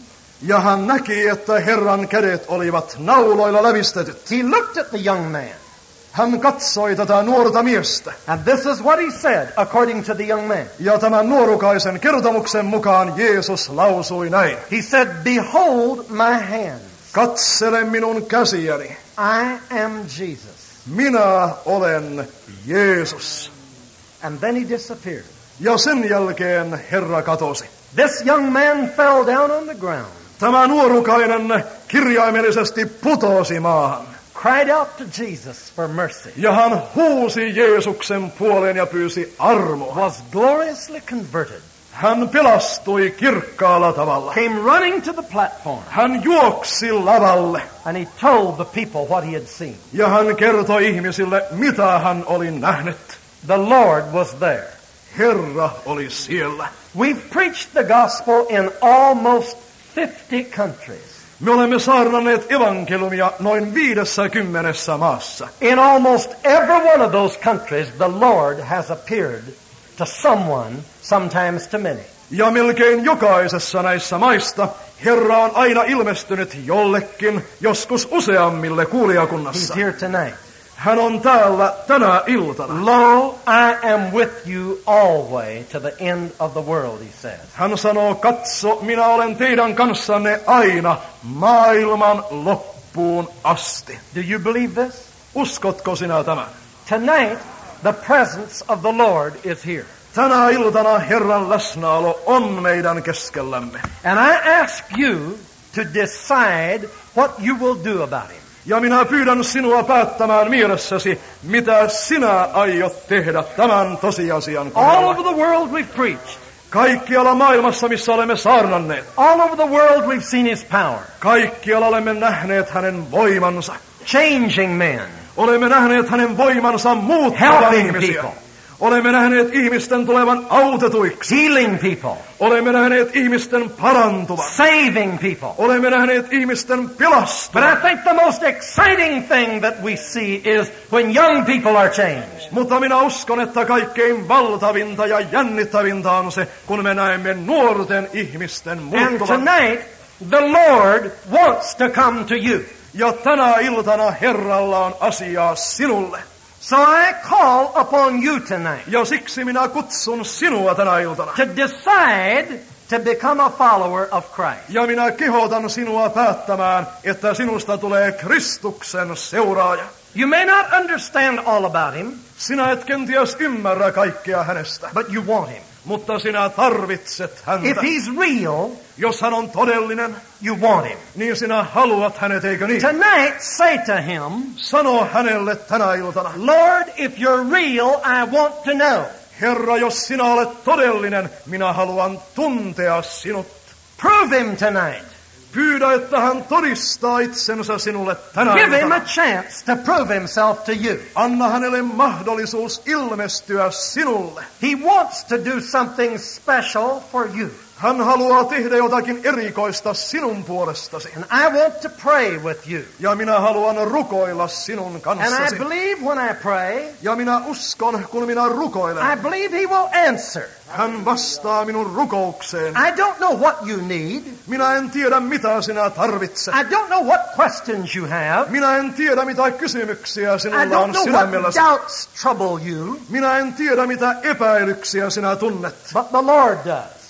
Ja hän näki, että Herran kädet olivat nauloilla lävistetyt. He looked at the young man. Hän katsoi tätä nuorta miestä. And this is what he said according to the young man. Ja tämän nuorukaisen kertomuksen mukaan Jeesus lausui näin. He said, "Behold my hands. Katsele minun käsiäni. I am Jesus." Minä olen Jeesus. And then he disappeared. Ja sen jälkeen Herra katosi. This young man fell down on the ground. Tämä nuorukainen kirjaimellisesti putosi maahan. Cried out to Jesus for mercy. Ja hän huusi Jeesuksen puoleen ja pyysi armoa. Was gloriously converted. Hän pelastui kirkkaalla tavalla. Came running to the platform. Hän juoksi lavalle. And he told the people what he had seen. Ja hän kertoi ihmisille, mitä hän oli nähnyt. The Lord was there. Herra oli siellä. We've preached the gospel in almost fifty countries. Me olemme saarnanneet evankeliumia noin viidessäkymmenessä maassa. In almost every one of those countries, the Lord has appeared to someone, sometimes to many. Ja melkein jokaisessa näissä maista Herra on aina ilmestynyt jollekin, joskus useammille kuulijakunnassa. He's here tonight. Hän on täällä tänä iltana. Lo, I am with you always to the end of the world, he says. Hän sanoo, katso, minä olen teidän kanssanne aina maailman loppuun asti. Do you believe this? Uskotko sinä tämän? Tonight, the presence of the Lord is here. Tänä iltana Herran läsnäolo on meidän keskellämme. And I ask you to decide what you will do about him. Ja minä pyydän sinua päättämään mielessäsi, mitä sinä aiot tehdä tämän tosiasian All kohdalla. over the world we've preached. Kaikkialla maailmassa, missä olemme saarnanneet. All over the world we've seen his power. Kaikkialla olemme nähneet hänen voimansa. Changing men. Olemme nähneet hänen voimansa muuttavan Helping ihmisiä. people. Olemme nähneet ihmisten tulevan autetuiksi. Healing people. Olemme nähneet ihmisten parantuvan. Saving people. Olemme nähneet ihmisten But pelastuvan. I think the most exciting thing that we see is when young people are changed. Mutta minä uskon, että kaikkein valtavinta ja jännittävintä on se, kun me näemme nuorten ihmisten And muuttuvan. tonight, the Lord wants to come to you. Ja tänä iltana Herralla on asiaa sinulle. So I call upon you tonight Ja siksi minä kutsun sinua tänä iltana. to decide to become a follower of Christ. Ja minä kehotan sinua päättämään, että sinusta tulee Kristuksen seuraaja. You may not understand all about him, Sinä et kenties ymmärrä kaikkea hänestä, but you want him. mutta sinä tarvitset häntä. If he's real, Jos hän on todellinen, you want him. niin sinä haluat hänet, eikö niin? Tonight, say to him, Sano hänelle tänä iltana. Lord, if you're real, I want to know. Herra, jos sinä olet todellinen, minä haluan tuntea sinut. Prove him tonight. Pyydä, että hän todistaa itsensä sinulle tänä Give him a iltana. chance to prove himself to you. Anna hänelle mahdollisuus ilmestyä sinulle. He wants to do something special for you. Hän haluaa tehdä jotakin erikoista sinun puolestasi. And I want to pray with you. Ja minä haluan rukoilla sinun And I kanssasi. believe when I pray, Ja minä uskon, kun minä rukoilen. I believe he will answer. Hän vastaa minun rukoukseen. I don't know what you need. Minä en tiedä, mitä sinä tarvitset. I don't know what questions you have. Minä en tiedä, mitä kysymyksiä I sinulla don't on know what sydämelläsi. doubts trouble you. Minä en tiedä, mitä epäilyksiä sinä tunnet. But the Lord does.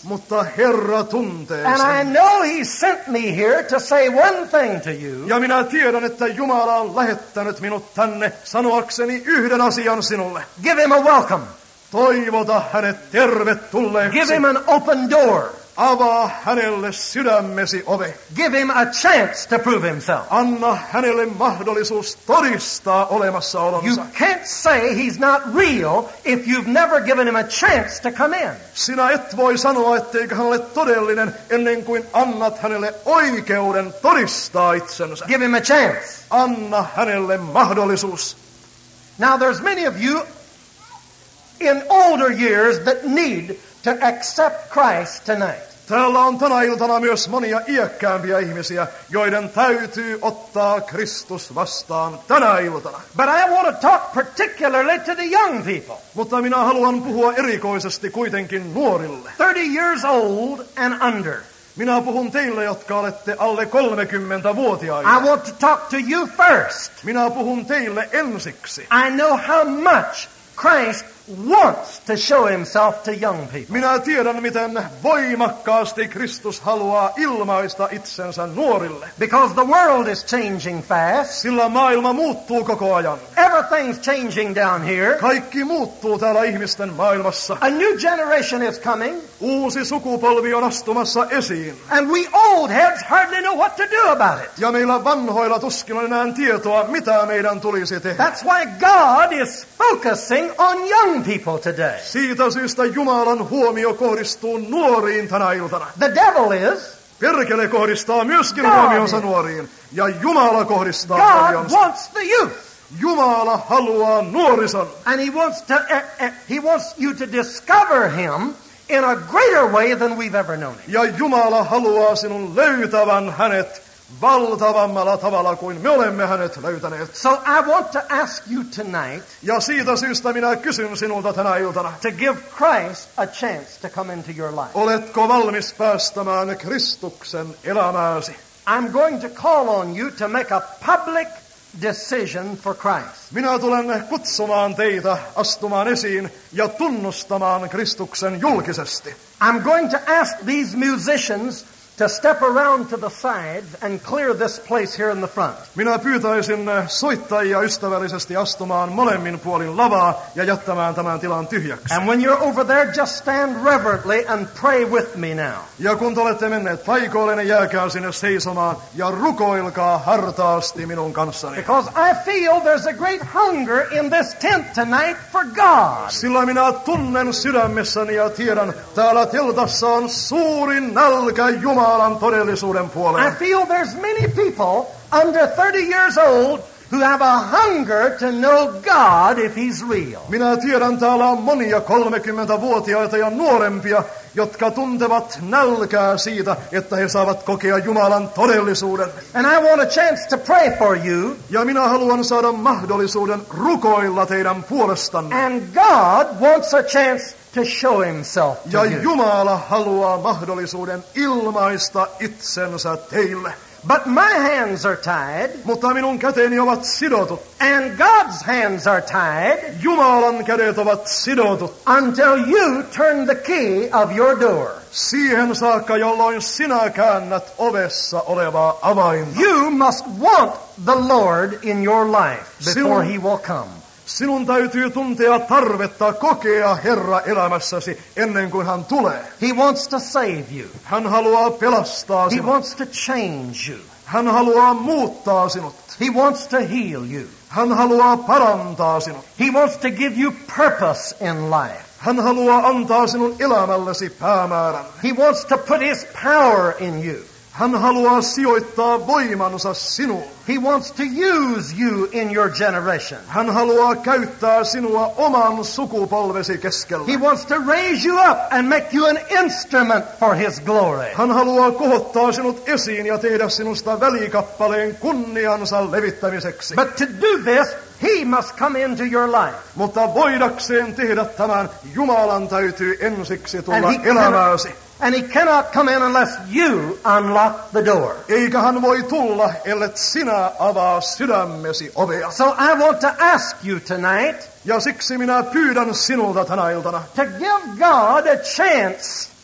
Mutta Herra tuntee And I sen. know He sent me here to say one thing to you. Ja minä tiedän, että Jumala on lähettänyt minut tänne sanoakseni yhden asian sinulle. Give Him a welcome. Toivota hänet tervetulleeksi. Give Him an open door. Avaa hänelle sydämesi ove. Give Him a chance to prove Himself. Anna hänelle mahdollisuus todistaa You olemassaolonsa. can't say He's not real if you've never given Him a chance to come in. Sinä et voi sanoa, etteikö hän ole todellinen ennen kuin annat hänelle oikeuden todistaa itsensä. Give Him a chance. Anna hänelle mahdollisuus. Now there's many of you in older years that need to accept Christ tonight. Täällä on tänä iltana myös monia iäkkäämpiä ihmisiä, joiden täytyy ottaa Kristus vastaan tänä iltana. But I want to talk particularly to the young people. Mutta minä haluan puhua erikoisesti kuitenkin nuorille. thirty years old and under. Minä puhun teille, jotka olette alle kolmekymmentävuotiaita. I want to talk to you first. Minä puhun teille ensiksi. I know how much Christ wants to show Himself to young people. Minä tiedän, miten voimakkaasti Kristus haluaa ilmaista itsensä nuorille. Because the world is changing fast. Sillä maailma muuttuu koko ajan. Everything's changing down here. Kaikki muuttuu täällä ihmisten maailmassa. A new generation is coming. Uusi sukupolvi on astumassa esiin. And we old heads hardly know what to do about it. Ja meillä vanhoilla tuskin on enää tietoa, mitä meidän tulisi tehdä. That's why God is focusing on young people today. Siitä syystä Jumalan huomio kohdistuu nuoriin tänä iltana. The devil is, Perkele kohdistaa myöskin God huomionsa is. nuoriin. Ja Jumala kohdistaa God huomionsa. wants the youth. Jumala haluaa nuorison. And He wants to, uh, uh, He wants you to discover Him in a greater way than we've ever known Him. Ja Jumala haluaa sinun löytävän hänet valtavammalla tavalla kuin me olemme hänet löytäneet. So I want to ask you tonight Ja siitä syystä minä kysyn sinulta tänä iltana. to give Christ a chance to come into your life. Oletko valmis päästämään Kristuksen elämääsi? I'm going to call on you to make a public decision for Christ. Minä tulen kutsumaan teitä astumaan esiin ja tunnustamaan Kristuksen julkisesti. I'm going to ask these musicians to step around to the sides and clear this place here in the front. Minä pyytäisin soittajia ystävällisesti astumaan molemmin puolin lavaa ja jättämään tämän tilan tyhjäksi. And when you're over there, just stand reverently and pray with me now. Ja kun te olette menneet paikoillenne, jääkää sinne seisomaan ja rukoilkaa hartaasti minun kanssani. Because I feel there's a great hunger in this tent tonight for God. Sillä minä tunnen sydämessäni ja tiedän, täällä teltassa on suuri nälkä Jumalan todellisuuden I puoleen. feel there's many people under thirty years old who have a hunger to know God if He's real. Minä tiedän, täällä on monia kolmekymmentävuotiaita ja nuorempia, jotka tuntevat nälkää siitä, että he saavat kokea Jumalan todellisuuden. And I want a chance to pray for you. Ja minä haluan saada mahdollisuuden rukoilla teidän puolestanne. And God wants a chance to show Himself to Ja you. Jumala haluaa mahdollisuuden ilmaista itsensä teille. But my hands are tied, Mutta minun käteni ovat sidotut. and God's hands are tied Jumalan kädet ovat sidotut. until you turn the key of your door. Siihen saakka, jolloin sinä käännät ovessa olevaa avainta. You must want the Lord in your life before Sinun- He will come. Sinun täytyy tuntea tarvetta kokea Herra elämässäsi ennen kuin hän tulee. He wants to save you. Hän haluaa pelastaa He sinut. wants to change you. Hän haluaa muuttaa sinut. He wants to heal you. Hän haluaa parantaa sinut. He wants to give you purpose in life. Hän haluaa antaa sinun elämällesi päämäärän. He wants to put His power in you. Hän haluaa sijoittaa voimansa sinuun. He wants to use you in your generation. Hän haluaa käyttää sinua oman sukupolvesi keskellä. He wants to raise you up and make you an instrument for His glory. Hän haluaa kohottaa sinut esiin ja tehdä sinusta välikappaleen kunniansa levittämiseksi. But to do this, He must come into your life. Mutta voidakseen tehdä tämän, Jumalan täytyy ensiksi tulla And he elämääsi. And He cannot come in unless you unlock the door. Eikä hän voi tulla, ellet sinä avaa sydämesi ovea. So I want to ask you tonight Ja siksi minä pyydän sinulta tänä iltana, to give God a chance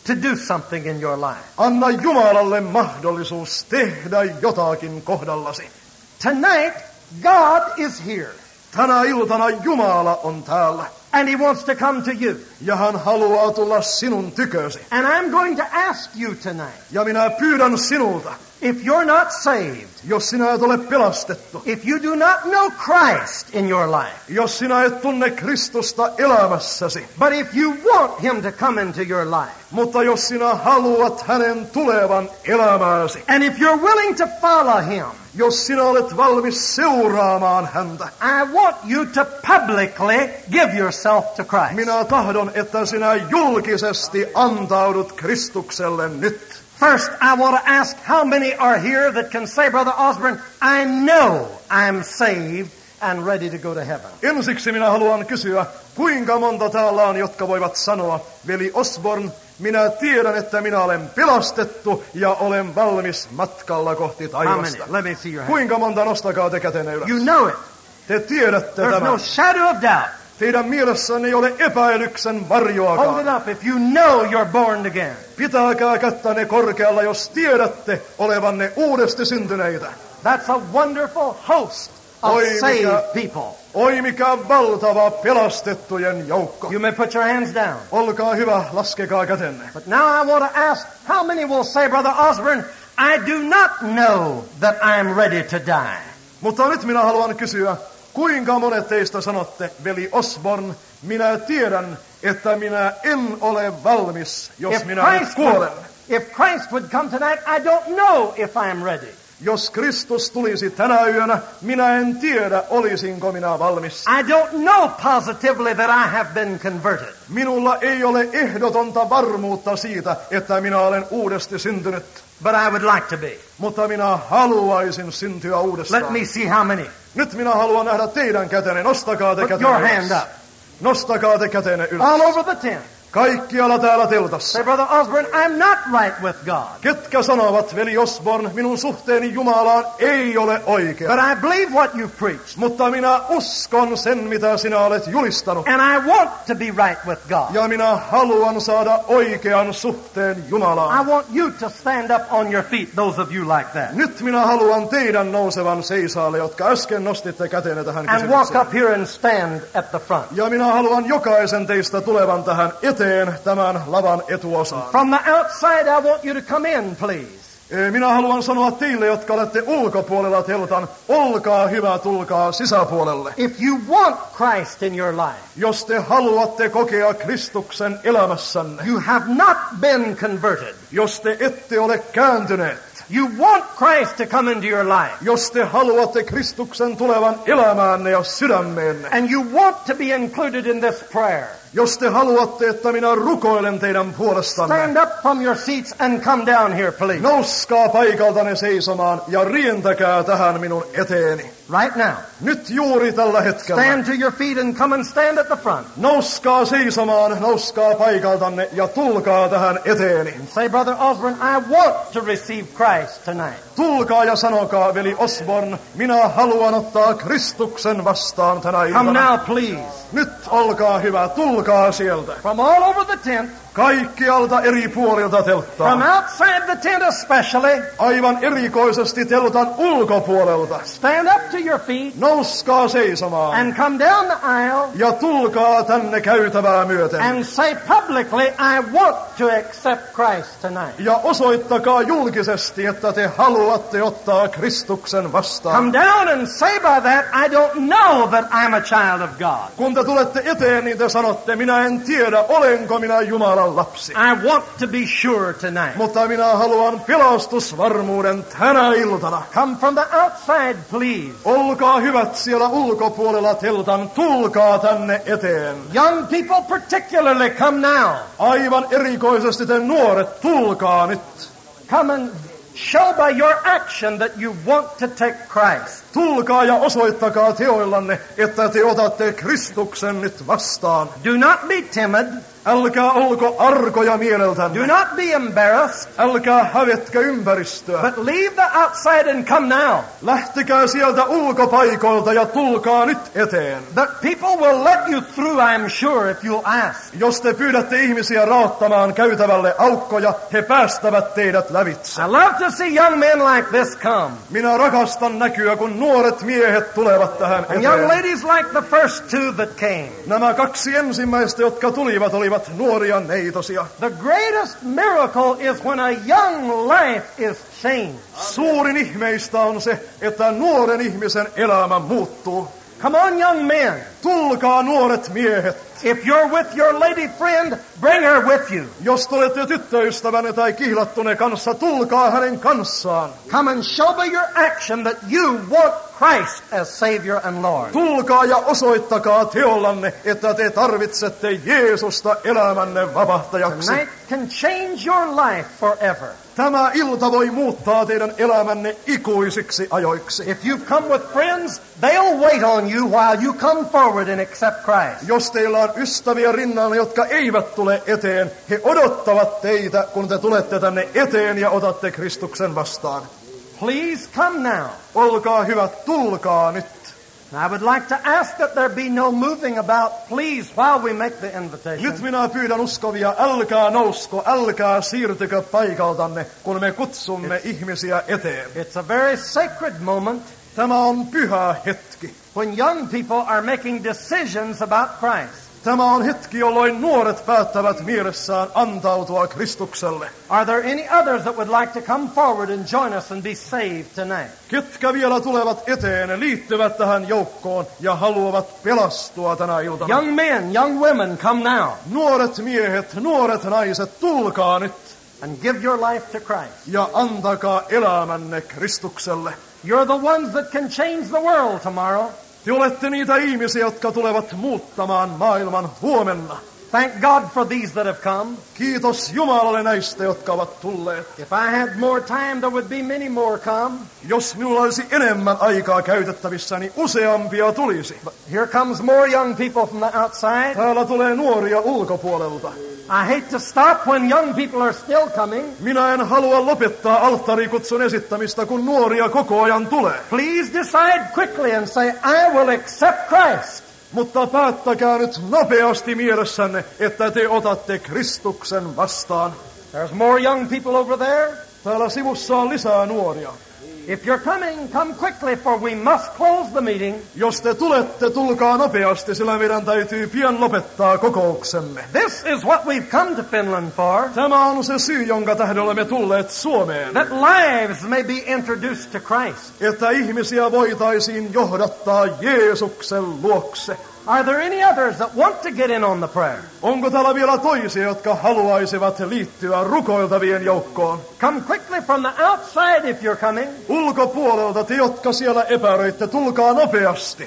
to do something in your life. Anna Jumalalle mahdollisuus tehdä jotakin kohdallasi. Tonight, God is here. Tänä iltana Jumala on täällä. And he wants to come to you. Ja hän haluaa tulla sinun tykösi. And I'm going to ask you tonight, Ja minä pyydän sinulta, if you're not saved, jos sinä et ole pelastettu, if you do not know Christ in your life, jos sinä et tunne Kristusta elämässäsi, but if you want him to come into your life, mutta jos sinä haluat hänen tulevan elämääsi, and if you're willing to follow him, jos sinä olet valmis seuraamaan häntä, I want you to publicly give yourself to Christ. minä tahdon, että sinä julkisesti antaudut Kristukselle nyt. First, I want to ask how many are here that can say, Brother Osborne, I know I'm saved and ready to go to heaven. Ensiksi minä haluan kysyä, kuinka monta täällä on, jotka voivat sanoa, veli Osborne, minä tiedän, että minä olen pelastettu ja olen valmis matkalla kohti How many? taivasta. Let me see your hand. Kuinka monta, nostakaa te kätenne ylös. You know it. Te tiedätte There's tämän. no shadow of doubt. Teidän mielessänne ei ole epäilyksen Hold it varjoakaan. up if you know you're born again. Pitäkää kättänne korkealla, jos tiedätte olevanne uudesti syntyneitä. That's a wonderful host of Oi, saved mikä- people. Oi mikä valtava pelastettujen joukko. You may put your hands down. Olkaa hyvä, laskekaa kätenne. But now I want to ask, how many will say, Brother Osborne, I do not know that I'm ready to die? Mutta nyt minä haluan kysyä, kuinka monet teistä sanotte, veli Osborne, minä tiedän, että minä en ole valmis, jos If minä nyt Christ, would, kuolen. if Christ would come tonight, I don't know if I'm ready. Jos Kristus tulisi tänä yönä, minä en tiedä, olisinko minä valmis. I don't know positively that I have been converted. Minulla ei ole ehdotonta varmuutta siitä, että minä olen uudesti syntynyt. But I would like to be. Mutta minä haluaisin syntyä uudestaan. Let me see how many. Nyt minä haluan nähdä teidän kätenne. Nostakaa te Put kätenne your ylös. hand up. Nostakaa te kätenne ylös. All over the tent. Kaikkialla täällä teltassa. Say, Brother Osborne, I'm not right with God. Ketkä sanovat, veli Osborne, minun suhteeni Jumalaan ei ole oikea. But I believe what you preached. Mutta minä uskon sen, mitä sinä olet julistanut. And I want to be right with God. Ja minä haluan saada oikean suhteen Jumalaan. I want you to stand up on your feet, those of you like that. Nyt minä haluan teidän nousevan seisaalle, jotka äsken nostitte kätenne tähän And walk kysymykseen. up here and stand at the front. Ja minä haluan jokaisen teistä tulevan tähän eteen tämän lavan etuosaan. From the outside, I want you to come in, please. E, Minä haluan sanoa teille, jotka olette ulkopuolella teltan, olkaa hyvä, tulkaa sisäpuolelle. If you want Christ in your life, Jos te haluatte kokea Kristuksen elämässänne, you have not been converted. jos te ette ole kääntyneet, You want Christ to come into your life. jos te haluatte Kristuksen tulevan elämäänne ja sydämeenne, And you want to be included in this prayer. jos te haluatte, että minä rukoilen teidän puolestanne, Stand up from your seats and come down here, please. nouskaa paikaltanne seisomaan ja rientäkää tähän minun eteeni. Right now. Nyt juuri tällä hetkellä. Stand to your feet and come and stand at the front. Nouskaa seisomaan, nouskaa paikaltanne ja tulkaa tähän eteeni. Say, Brother Osborne, I want to receive Christ tonight. Tulkaa ja sanokaa, veli Osborne, minä haluan ottaa Kristuksen vastaan tänä Come iltana. now, please. Nyt olkaa hyvä, tulkaa sieltä. From all over the tent, Kaikkialta eri puolilta from telttaa. outside the tent especially, Aivan erikoisesti teltan ulkopuolelta. stand up to your feet Nouskaa seisomaan and come down the aisle ja tulkaa tänne käytävää myöten. and say publicly, I want to accept Christ tonight. Ja osoittakaa julkisesti, että te haluatte ottaa Kristuksen vastaan. Come down and say by that, I don't know that I'm a child of God. Kun te tulette eteen, niin te sanotte, minä en tiedä, olenko minä Jumalan lapsi. I want to be sure tonight. Mutta minä haluan pelastusvarmuuden tänä iltana. Come from the outside, please. Olkaa hyvät siellä ulkopuolella teltan, tulkaa tänne eteen. Young people particularly, come now. Aivan erikoisesti te nuoret, tulkaa nyt. Come and show by your action that you want to take Christ. Tulkaa ja osoittakaa teoillanne, että te otatte Kristuksen nyt vastaan. Do not be timid. Älkää olko arkoja mieleltänne. Do not be embarrassed. Älkää hävetkö ympäristöä. But leave the outside and come now. Lähtekää sieltä ulkopaikoilta ja tulkaa nyt eteen. But people will let you through, I'm sure, if you'll ask. Jos te pyydätte ihmisiä raattamaan käytävälle aukkoja, he päästävät teidät lävitse. I love to see young men like this come. Minä rakastan näkyä, kun nuoret miehet tulevat tähän And young eteen. ladies like the first two that came. Nämä kaksi ensimmäistä, jotka tulivat, olivat nuoria neitosia. The greatest miracle is when a young life is changed. Suurin ihmeistä on se, että nuoren ihmisen elämä muuttuu. Come on, young men. Tulkaa nuoret miehet. If you're with your lady friend, bring her with you. Jos te olette tyttöystävänne tai kihlattunne kanssa, tulkaa hänen kanssaan. Come and show by your action that you want Christ as Savior and Lord. Tulkaa ja osoittakaa teollanne, että te tarvitsette Jeesusta elämänne vapahtajaksi. Tonight can change your life forever. Tämä ilta voi muuttaa teidän elämänne ikuisiksi ajoiksi. If you've come with friends, they'll wait on you while you come forward and accept Christ. Jos teillä on ystäviä rinnalla, jotka eivät tule eteen, he odottavat teitä, kun te tulette tänne eteen ja otatte Kristuksen vastaan. Please come now. Olkaa hyvät, tulkaa nyt. I would like to ask that there be no moving about, please, while we make the invitation. Nyt minä pyydän uskovia, älkää nousko, älkää siirtykö paikaltanne, kun me kutsumme ihmisiä eteen. It's a very sacred moment Tämä on pyhä hetki. when young people are making decisions about Christ. Tämä on hetki, jolloin nuoret päättävät mielessään antautua Kristukselle. Are there any others that would like to come forward and join us and be saved tonight? Ketkä vielä tulevat eteen, liittyvät tähän joukkoon ja haluavat pelastua tänä iltana. Young men, young women, come now Nuoret miehet, nuoret naiset, tulkaa nyt and give your life to Christ. ja antakaa elämänne Kristukselle. You're the ones that can change the world tomorrow. Te olette niitä ihmisiä, jotka tulevat muuttamaan maailman huomenna. Thank God for these that have come. Kiitos Jumalalle näistä, jotka ovat tulleet. If I had more time, there would be many more come. Jos minulla olisi enemmän aikaa käytettävissä, niin useampia tulisi. Here comes more young people from the outside. Täällä tulee nuoria ulkopuolelta. I hate to stop when young people are still coming. Minä en halua lopettaa alttarikutsun esittämistä, kun nuoria koko ajan tulee. Please decide quickly and say, I will accept Christ. Mutta päättäkää nyt nopeasti mielessänne, että te otatte Kristuksen vastaan. There's more young people over there. Täällä sivussa on lisää nuoria. If you're coming, come quickly, for we must close the meeting. Jos te tulette, tulkaa nopeasti, sillä meidän täytyy pian lopettaa kokouksemme. This is what we've come to Finland for, Tämä on se syy, jonka tähden olemme tulleet Suomeen. that lives may be introduced to Christ. Että ihmisiä voitaisiin johdattaa Jeesuksen luokse. Are there any others that want to get in on the prayer? Onko täällä vielä toisia, jotka haluaisivat liittyä rukoiltavien joukkoon? Come quickly from the outside if you're coming. Ulkopuolelta te, jotka siellä epäröitte, tulkaa nopeasti.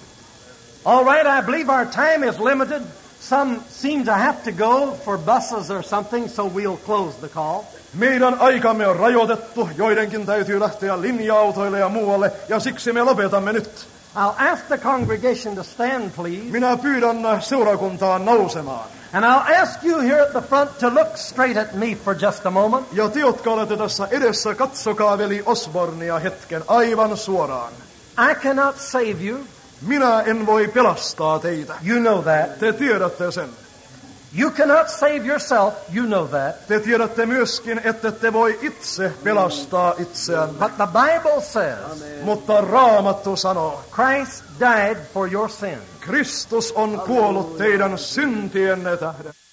All right, I believe our time is limited. Some seem to have to go for buses or something, so we'll close the call. Meidän aikamme on rajoitettu, joidenkin täytyy lähteä linja-autoille ja muualle, ja siksi me lopetamme nyt. I'll ask the congregation to stand, please. Minä pyydän seurakuntaa nousemaan. And I'll ask you here at the front to look straight at me for just a moment. Ja te, jotka olette tässä edessä, katsokaa veli Osbornia hetken aivan suoraan. I cannot save you. Minä en voi pelastaa teitä. You know that. Te tiedätte sen. You cannot save yourself. You know that. Te tiedätte myöskin, että te voi itse pelastaa itseänne. But the Bible says Mutta Raamattu sanoo, Christ died for your sin. Kristus on kuollut teidän syntienne tähden.